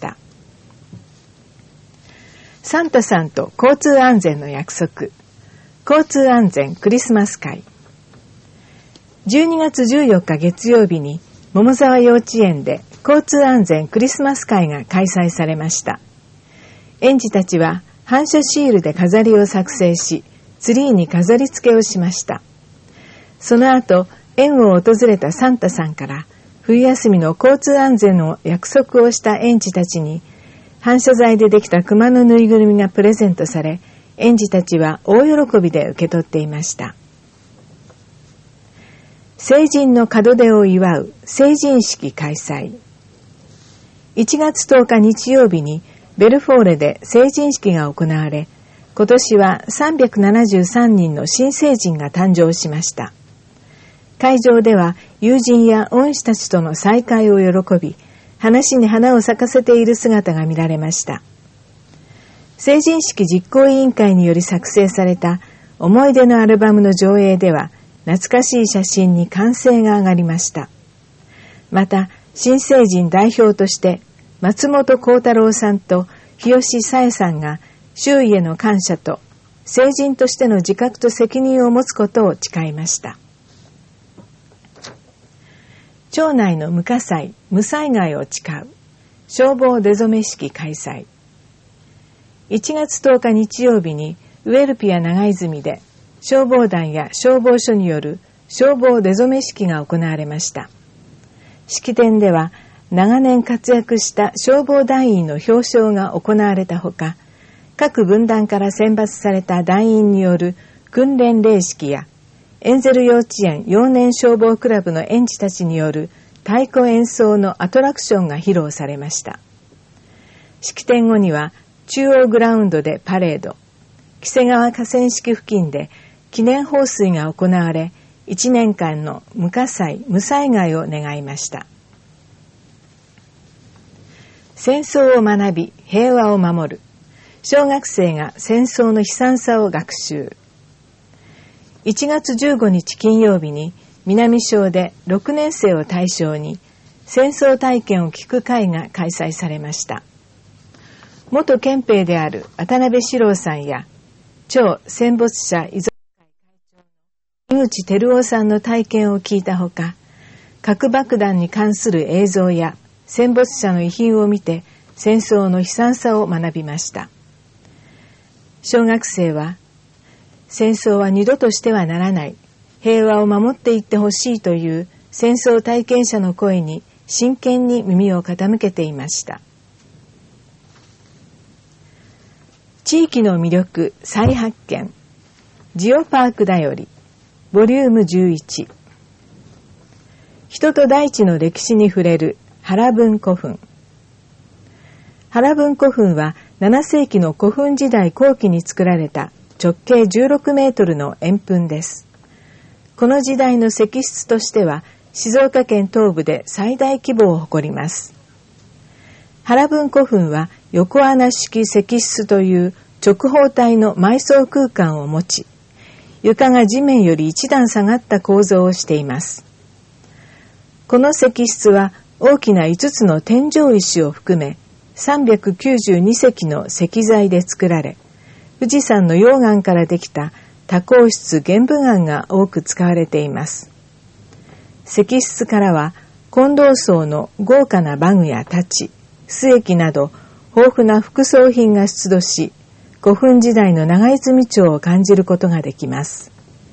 D: サンタさんと交通安全の約束。交通安全クリスマス会。12月14日月曜日に桃沢幼稚園で交通安全クリスマス会が開催されました。園児たちは反射シールで飾りを作成し、ツリーに飾り付けをしました。その後、園を訪れたサンタさんから冬休みの交通安全の約束をした園児たちに反射材でできた熊のぬいぐるみがプレゼントされ、園児たちは大喜びで受け取っていました。成人の門出を祝う成人式開催。1月10日日曜日にベルフォーレで成人式が行われ、今年は373人の新成人が誕生しました。会場では友人や恩師たちとの再会を喜び、話に花を咲かせている姿が見られました。成人式実行委員会により作成された思い出のアルバムの上映では、懐かしい写真に歓声が上がりました。また、新成人代表として松本幸太郎さんと日吉紗恵さんが周囲への感謝と成人としての自覚と責任を持つことを誓いました。町内の無火災、無災害を誓う消防出初め式開催。1月10日日曜日にウエルピア長泉で消防団や消防署による消防出初め式が行われました。式典では長年活躍した消防団員の表彰が行われたほか、各分団から選抜された団員による訓練礼式やエンゼル幼稚園幼年消防クラブの園児たちによる太鼓演奏のアトラクションが披露されました。式典後には中央グラウンドでパレード、黄瀬川河川敷付近で記念放水が行われ、1年間の無火災、無災害を願いました。 戦争を学び平和を守る。小学生が戦争の悲惨さを学習。1月15日金曜日に南小で6年生を対象に戦争体験を聞く会が開催されました。元憲兵である渡辺史郎さんや超戦没者遺族会会長の井口照夫さんの体験を聞いたほか、核爆弾に関する映像や戦没者の遺品を見て戦争の悲惨さを学びました。小学生は、戦争は二度としてはならない、平和を守っていってほしいという戦争体験者の声に真剣に耳を傾けていました。地域の魅力再発見、ジオパークだより、ボリューム11。人と大地の歴史に触れる原文古墳。原文古墳は7世紀の古墳時代後期に作られた直径16メートルの円墳です。この時代の石室としては静岡県東部で最大規模を誇ります。原文古墳は横穴式石室という直方体の埋葬空間を持ち、床が地面より一段下がった構造をしています。この石室は大きな5つの天井石を含め392石の石材で作られ、富士山の溶岩からできた多孔質玄武岩が多く使われています。石室からは金銅層の豪華な馬具や太刀、須液など豊富な副葬品が出土し、古墳時代の長泉町を感じることができます。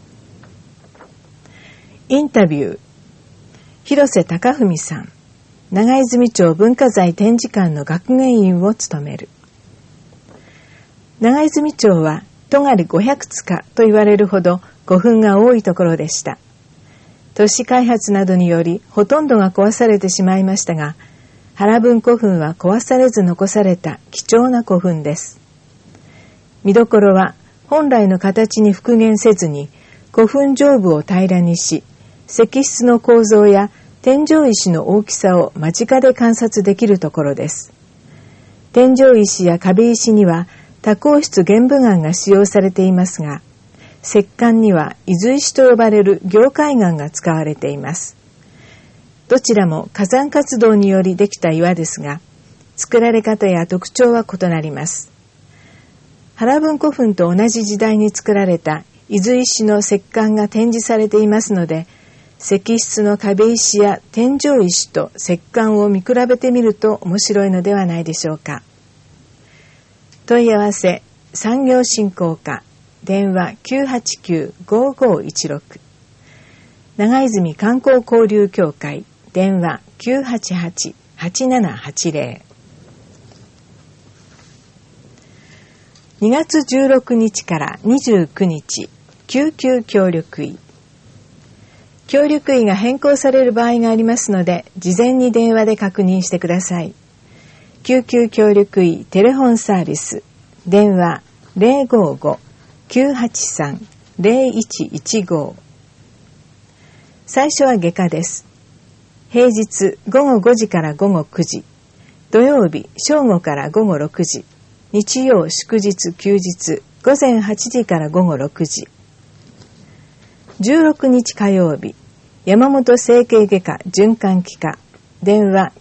D: インタビュー、広瀬隆文さん、長泉町文化財展示館の学芸員を務める。長泉町は戸狩500塚と言われるほど古墳が多いところでした。都市開発などによりほとんどが壊されてしまいましたが、原文古墳は壊されず残された貴重な古墳です。見どころは本来の形に復元せずに古墳上部を平らにし、石室の構造や天井石の大きさを間近で観察できるところです。天井石や壁石には多孔質玄武岩が使用されていますが、石棺には伊豆石と呼ばれる凝灰岩が使われています。どちらも火山活動によりできた岩ですが、作られ方や特徴は異なります。原文古墳と同じ時代に作られた伊豆石の石棺が展示されていますので、石室の壁石や天井石と石棺を見比べてみると面白いのではないでしょうか。問い合わせ産業振興課電話 989-5516 長泉観光交流協会電話 988-8780。 2月16日から29日救急協力医。協力医が変更される場合がありますので、事前に電話で確認してください。救急協力医テレフォンサービス電話 055-983-0115。 最初は外科です。平日午後5時から午後9時、土曜日正午から午後6時、日曜祝日休日午前8時から午後6時。16日火曜日、山本整形外科循環器科電話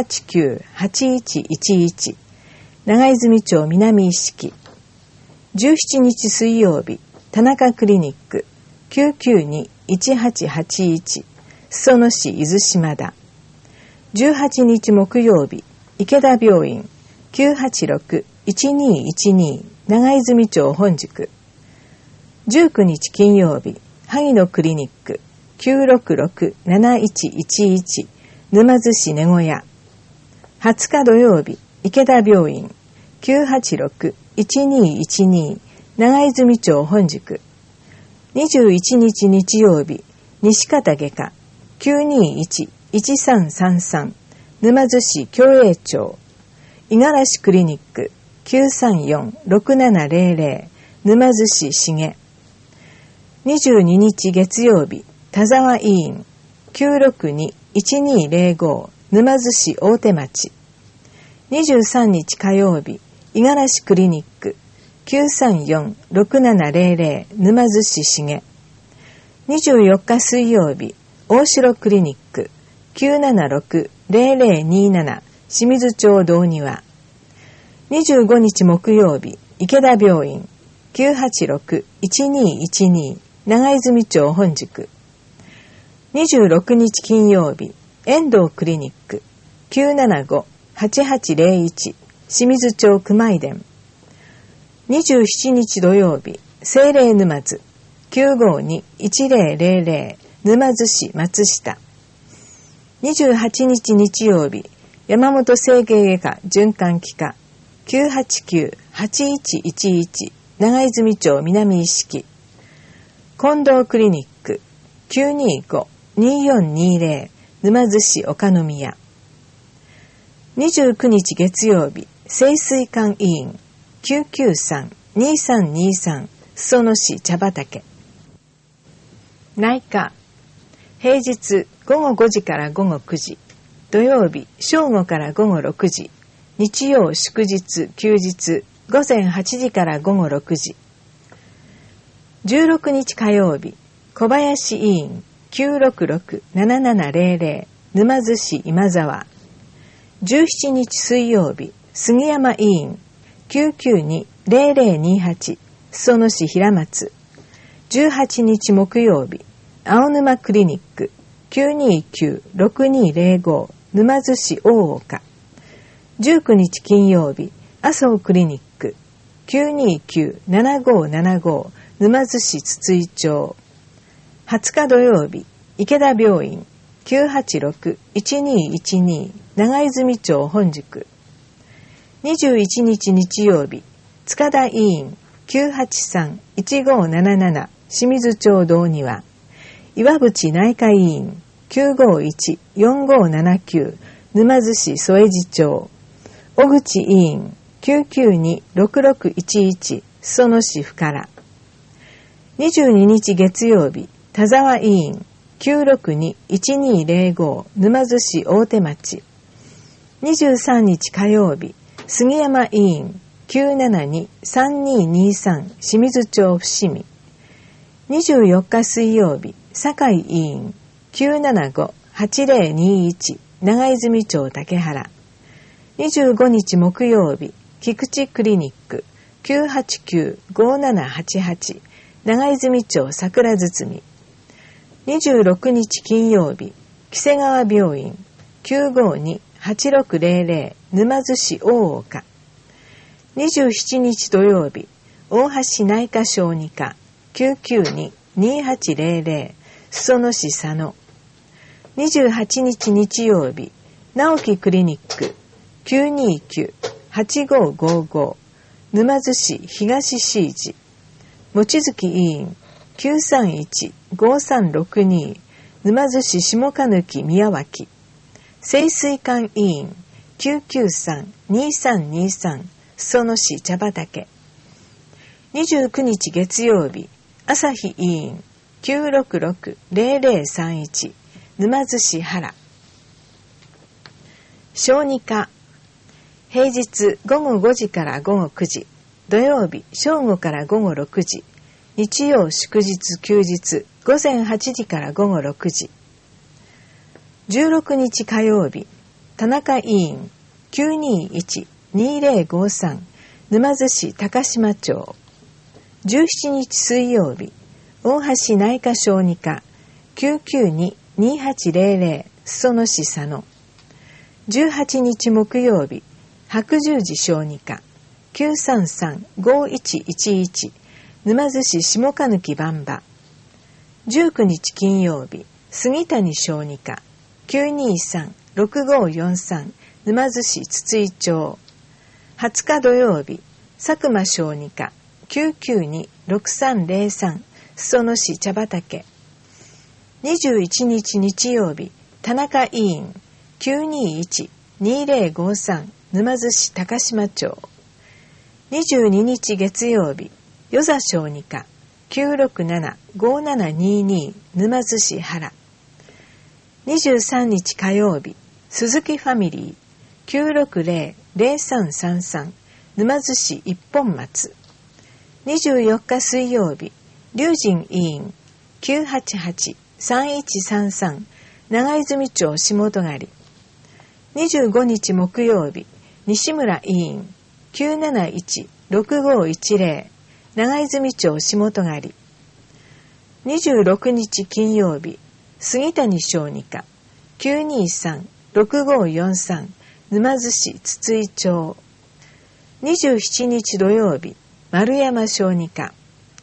D: 989-8111 長泉町南一式。17日水曜日、田中クリニック 992-1881 裾野市伊豆島田。18日木曜日、池田病院 986-1212 長泉町本宿。19日金曜日、萩野クリニック 966-7111 沼津市根小屋。20日土曜日、池田病院 986-1212 長泉町本宿。21日日曜日、西方外科 921-1333 沼津市共栄町。五十嵐クリニック 934-6700 沼津市重。22日月曜日、田沢医院 962-1205 沼津市大手町。 23日火曜日、五十嵐クリニック 934-6700 沼津市重。24日水曜日、大城クリニック 976-0027 清水町道庭。25日木曜日、池田病院 986-1212 長泉町本宿。26日金曜日、遠藤クリニック 975-8801 清水町熊井田。27日土曜日、聖霊沼津 952-1000 沼津市松下。28日日曜日、山本整形外科循環器科 989-8111 長泉町南一色。近藤クリニック 925-2420 沼津市岡宮。29日月曜日、清水館医院 993-2323 裾野市茶畑。内科、平日午後5時から午後9時、土曜日正午から午後6時、日曜祝日休日午前8時から午後6時。16日火曜日、小林医院 966-7700 沼津市今沢。17日水曜日、杉山医院 992-0028 裾野市平松。18日木曜日、青沼クリニック 929-6205 沼津市大岡。19日金曜日、麻生クリニック 929-7575 沼津市筒井町。20日土曜日、池田病院 986-1212 長泉町本宿。21日日曜日、塚田医院 983-1577 清水町道庭。岩渕内科医院 951-4579 沼津市添地町。小口医院 992-6611 裾野市深良。22日月曜日、田沢医院 962-1205 沼津市大手町。23日火曜日、杉山医院 972-3223 清水町伏見。24日水曜日、堺医院 975-8021 長泉町竹原。25日木曜日、菊池クリニック 989-5788 長泉町桜堤。26日金曜日、木瀬川病院 952-8600 沼津市大岡。27日土曜日、大橋内科小児科 992-2800 裾野市佐野。28日日曜日、直樹クリニック 929-8555 沼津市東市寺。望月医院 931-5362 沼津市下鹿貫宮脇。清水館医院 993-2323 裾野市茶畑。29日月曜日、朝日医院 966-0031 沼津市原。小児科、平日午後5時から午後9時、土曜日正午から午後6時、日曜祝日休日午前8時から午後6時。16日火曜日、田中医院 921-2053 沼津市高島町。17日水曜日、大橋内科小児科 992-2800 裾野市佐野。18日木曜日、白十字小児科 933-5111 沼津市下鹿貫番場。19日金曜日、杉谷小児科 923-6543 沼津市筒井町。20日土曜日、佐久間小児科 992-6303 裾野市茶畑。21日日曜日、田中医院 921-2053 沼津市高島町。22日月曜日、与座小児科 967-5722 沼津市原。23日火曜日、鈴木ファミリ 960-0333 沼津市一本松。24日水曜日、龍神委員 988-3133 長泉町下戸狩。25日木曜日、西村委員 971-6510 長泉町下戸狩。26日金曜日、杉谷小児科 923-6543 沼津市筒井町。27日土曜日、丸山小児科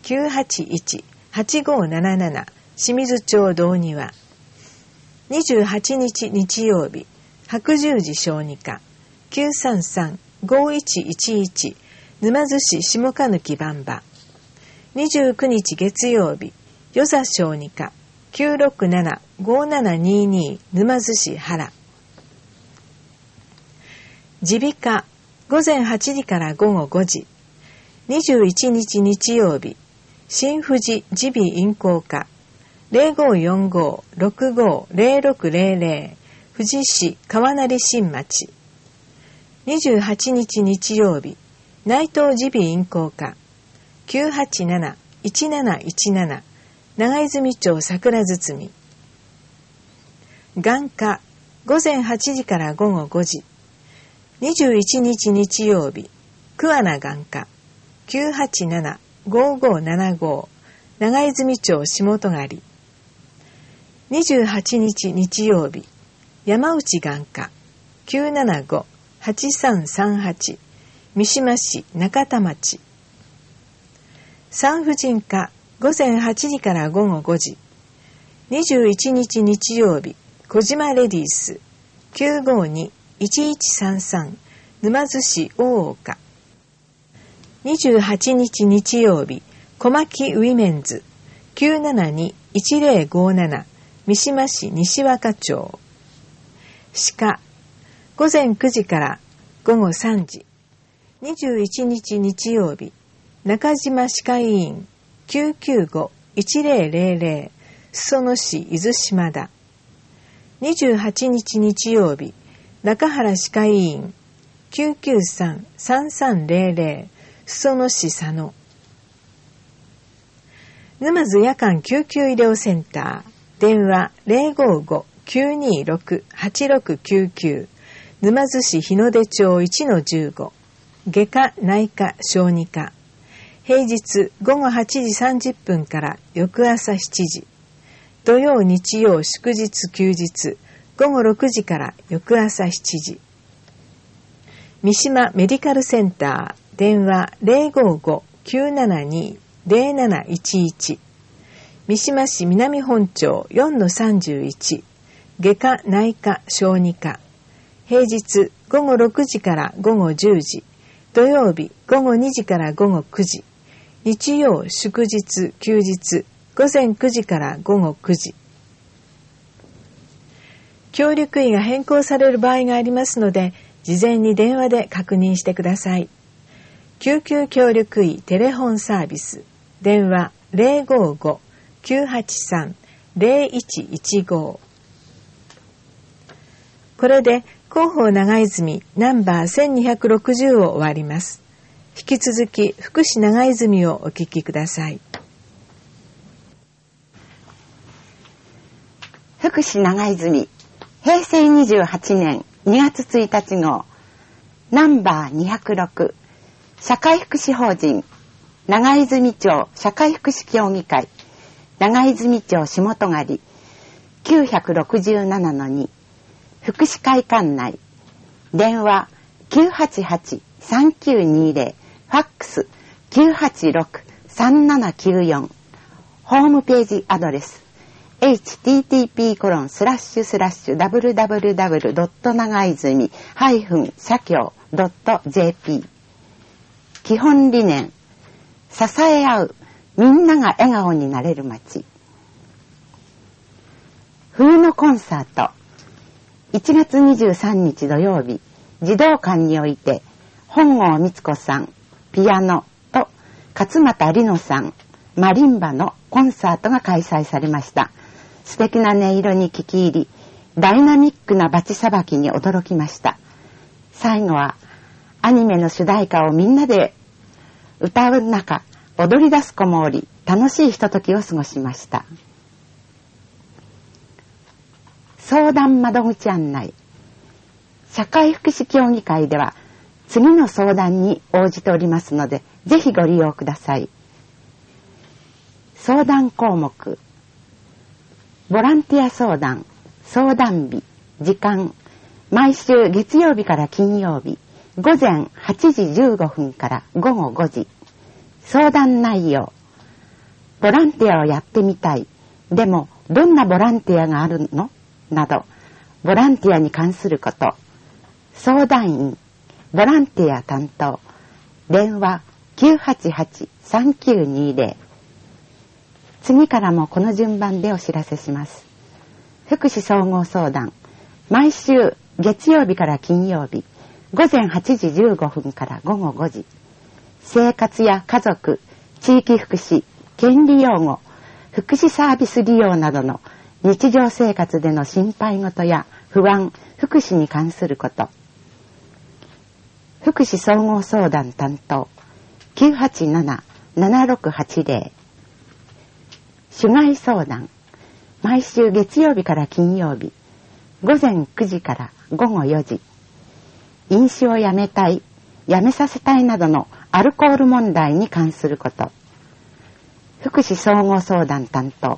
D: 981-8577 清水町道庭。28日日曜日、白十字小児科 933-5111 沼津市下鹿貫番場。29日月曜日、与座小児科 967-5722 沼津市原。耳鼻科午前8時から午後5時。21日日曜日、新富士耳鼻咽喉科 0545-650600 富士市川成新町。28日日曜日、内藤耳鼻咽喉科 987-1717 長泉町桜堤。眼科午前8時から午後5時。21日日曜日、桑名眼科 987-5575 長泉町下戸狩。28日日曜日、山内眼科 975-8338 三島市中田町。産婦人科午前8時から午後5時。21日日曜日、小島レディース 952-1133 沼津市大岡。28日日曜日、小牧ウィメンズ 972-1057 三島市西若町。歯科午前9時から午後3時。21日日曜日、中島歯科医院 995-1000 裾野市伊豆島田。28日日曜日、中原歯科医院 993-3300 裾野市佐野。沼津夜間救急医療センター電話 055-926-8699 沼津市日の出町 1-15 外科内科小児科。平日午後8時30分から翌朝7時。土曜日曜祝日休日午後6時から翌朝7時。三島メディカルセンター電話 055-972-0711 三島市南本町 4-31 外科内科小児科。平日午後6時から午後10時。土曜日午後2時から午後9時。日曜祝日休日午前9時から午後9時。協力医が変更される場合がありますので、事前に電話で確認してください。救急協力医テレホンサービス電話 055-983-0115。これで広報長泉ナンバー1260を終わります。引き続き福祉長泉をお聞きください。
E: 福祉長泉平成28年2月1日号ナンバー206社会福祉法人長泉町社会福祉協議会長泉町下戸狩 967-2 福祉会館内電話 988-3920 ファックス 986-3794 ホームページアドレス http://www. 長泉社協 .jp 基本理念支え合うみんなが笑顔になれる街。冬のコンサート1月23日土曜日児童館において本郷光子さんピアノと勝俣里乃さんマリンバのコンサートが開催されました。素敵な音色に聞き入りダイナミックなバチさばきに驚きました。 最後はアニメの主題歌をみんなで歌う中、踊り出す子もおり、楽しいひとときを過ごしました。相談窓口案内。社会福祉協議会では次の相談に応じておりますので、ぜひご利用ください。相談項目。ボランティア相談、相談日、時間、毎週月曜日から金曜日、午前8時15分から午後5時。相談内容。ボランティアをやってみたい。でも、どんなボランティアがあるの？など、ボランティアに関すること。相談員、ボランティア担当。電話 988-3920。次からもこの順番でお知らせします。福祉総合相談。毎週月曜日から金曜日、午前8時15分から午後5時。生活や家族、地域福祉、権利擁護、福祉サービス利用などの日常生活での心配事や不安、福祉に関すること。福祉総合相談担当 987-7680。主害相談。毎週月曜日から金曜日、午前9時から午後4時。飲酒をやめたい、やめさせたいなどのアルコール問題に関すること。福祉総合相談担当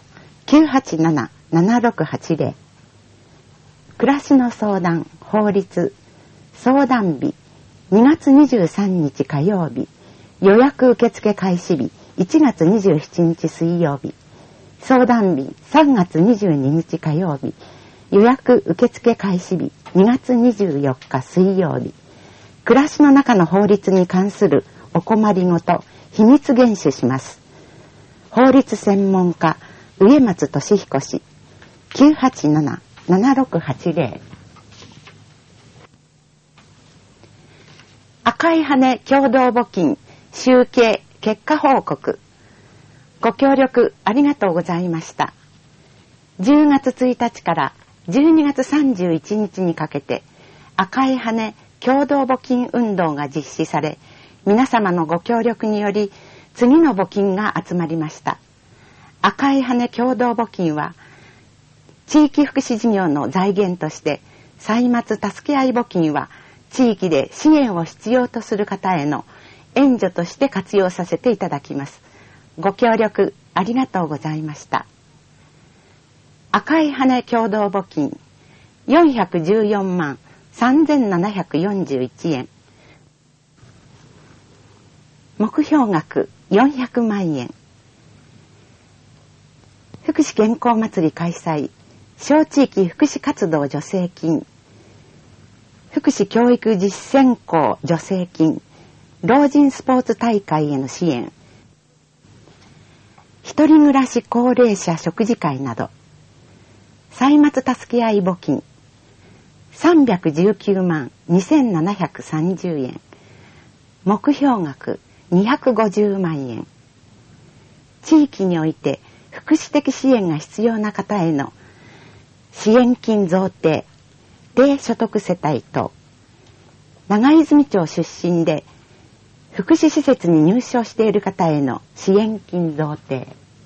E: 987-7680。暮らしの相談、法律、相談日、2月23日火曜日、予約受付開始日、1月27日水曜日、相談日、3月22日火曜日、予約受付開始日、2月24日水曜日。暮らしの中の法律に関するお困りごと、秘密厳守します。法律専門家、植松俊彦氏、987-7680。赤い羽共同募金集計結果報告。ご協力ありがとうございました。10月1日から12月31日にかけて赤い羽共同募金運動が実施され、皆様のご協力により次の募金が集まりました。赤い羽共同募金は地域福祉事業の財源として、歳末助け合い募金は地域で支援を必要とする方への援助として活用させていただきます。ご協力ありがとうございました。赤い羽共同募金414万3741円。目標額400万円。福祉健康祭り開催、小地域福祉活動助成金、福祉教育実践校助成金、老人スポーツ大会への支援、一人暮らし高齢者食事会など、歳末助け合い募金319万2730円。目標額250万円。地域において福祉的支援が必要な方への支援金贈呈、低所得世帯等、長泉町出身で福祉施設に入所している方への支援金贈呈、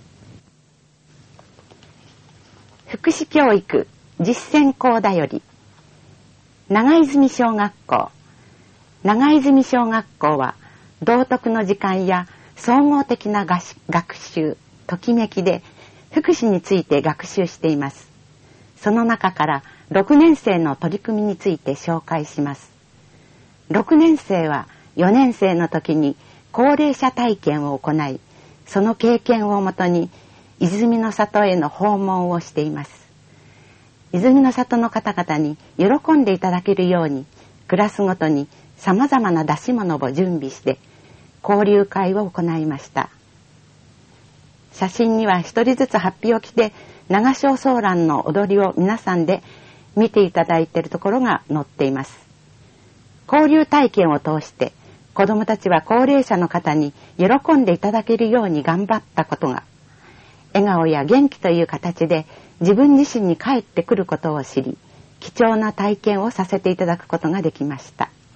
E: 福祉教育実践校だより、長泉小学校。長泉小学校は道徳の時間や総合的な学習、ときめきで福祉について学習しています。その中から6年生の取り組みについて紹介します。6年生は4年生の時に高齢者体験を行い、その経験をもとに泉の里への訪問をしています。泉の里の方々に喜んでいただけるように、クラスごとに様々な出し物を準備して交流会を行いました。写真には一人ずつ法被を着て長小ソーランの踊りを皆さんで見ていただいているところが載っています。交流体験を通して子どもたちは高齢者の方に喜んでいただけるように頑張ったことが、笑顔や元気という形で自分自身に返ってくることを知り、貴重な体験をさせていただくことができました。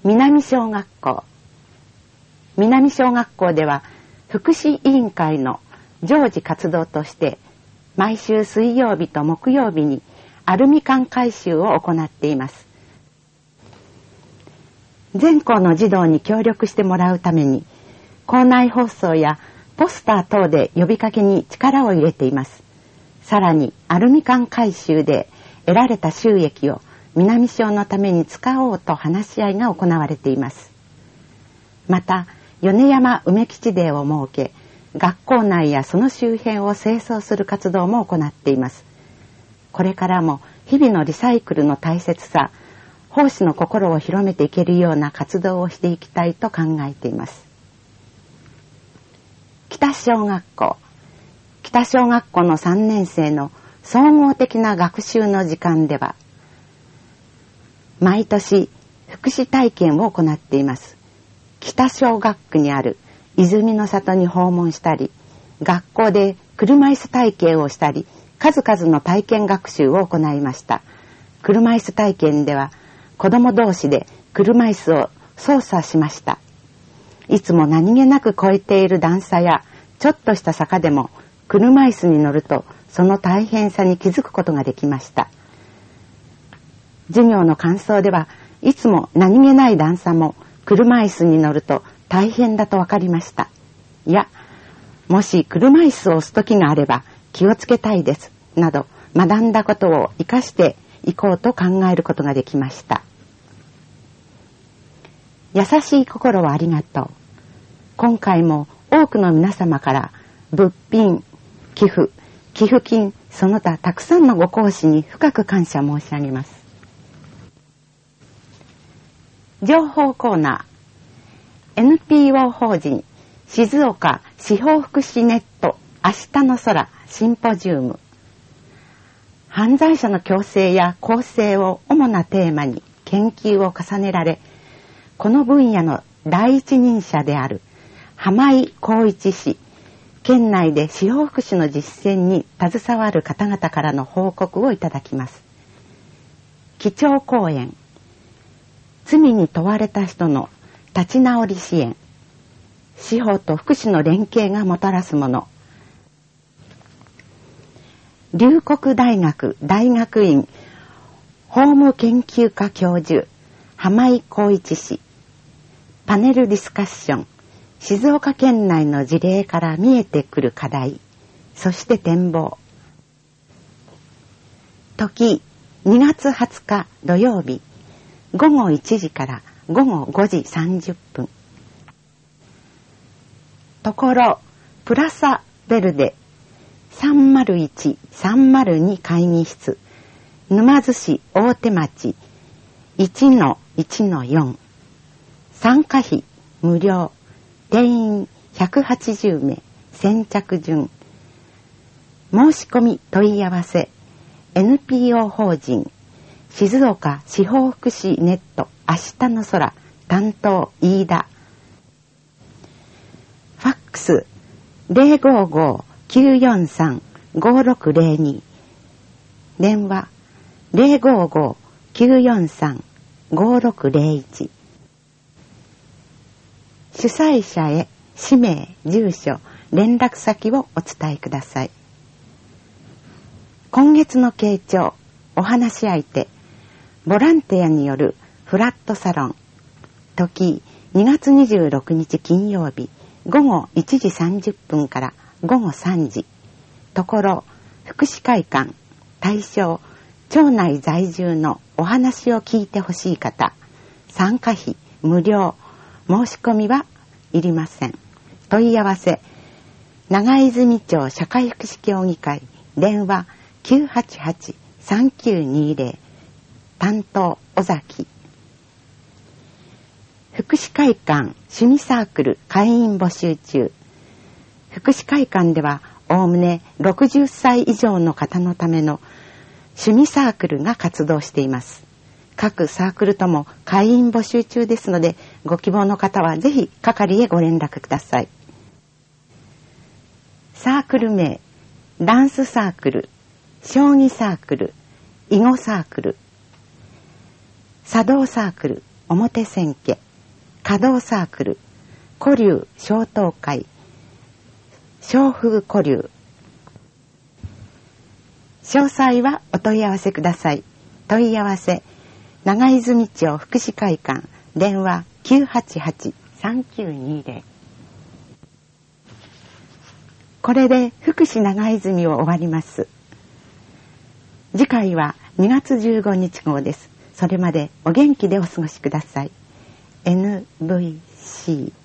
E: 南小学校。南小学校では福祉委員会の常時活動として毎週水曜日と木曜日にアルミ缶回収を行っています。全校の児童に協力してもらうために校内放送やポスター等で呼びかけに力を入れています。さらにアルミ缶回収で得られた収益を南小のために使おうと話し合いが行われています。また米山梅吉デーを設け、学校内やその周辺を清掃する活動も行っています。これからも日々のリサイクルの大切さ、奉仕の心を広めていけるような活動をしていきたいと考えています。北小学校。北小学校の3年生の総合的な学習の時間では、毎年福祉体験を行っています。北小学区にある泉の里に訪問したり、学校で車椅子体験をしたり、数々の体験学習を行いました。車椅子体験では子供同士で車椅子を操作しました。いつも何気なく越えている段差やちょっとした坂でも車椅子に乗るとその大変さに気づくことができました。授業の感想ではいつも何気ない段差も車椅子に乗ると大変だと分かりました。いや、もし車椅子を押す時があれば気をつけたいですなど学んだことを生かしていこうと考えることができました。優しい心をありがとう。今回も多くの皆様から物品、寄付金、その他たくさんのご講師に深く感謝申し上げます。情報コーナー。 NPO 法人静岡司法福祉ネット明日の空シンポジウム。犯罪者の矯正や更生を主なテーマに研究を重ねられ、この分野の第一人者である浜井光一氏、県内で司法福祉の実践に携わる方々からの報告をいただきます。基調講演。罪に問われた人の立ち直り支援。司法と福祉の連携がもたらすもの。龍谷大学大学院法務研究科教授浜井光一氏。パネルディスカッション。静岡県内の事例から見えてくる課題、そして展望。時2月20日土曜日、午後1時から午後5時30分。ところプラサベルデ 301-302 会議室、沼津市大手町 1-1-4。参加費無料。定員180名、先着順。申し込み問い合わせ NPO 法人静岡司法福祉ネット明日の空担当飯田。ファックス 055-943-5602。電話 055-943-5601。主催者へ氏名、住所、連絡先をお伝えください。今月の傾聴、お話し相手、ボランティアによるフラットサロン。時2月26日金曜日、午後1時30分から午後3時。ところ、福祉会館、対象、町内在住のお話を聞いてほしい方、参加費無料。申し込みはいりません。問い合わせ長泉町社会福祉協議会、電話 988-3920。 担当尾崎。福祉会館趣味サークル会員募集中。福祉会館ではおおむね60歳以上の方のための趣味サークルが活動しています。各サークルとも会員募集中ですので、ご希望の方はぜひ係へご連絡ください。サークル名、ダンスサークル、将棋サークル、囲碁サークル、茶道サークル、 表千家、華道サークル、古流小東会、小風古流。詳細はお問い合わせください。問い合わせ、長泉町福祉会館、電話 988-3920。これで福祉長泉を終わります。次回は2月15日号です。それまでお元気でお過ごしください。NVC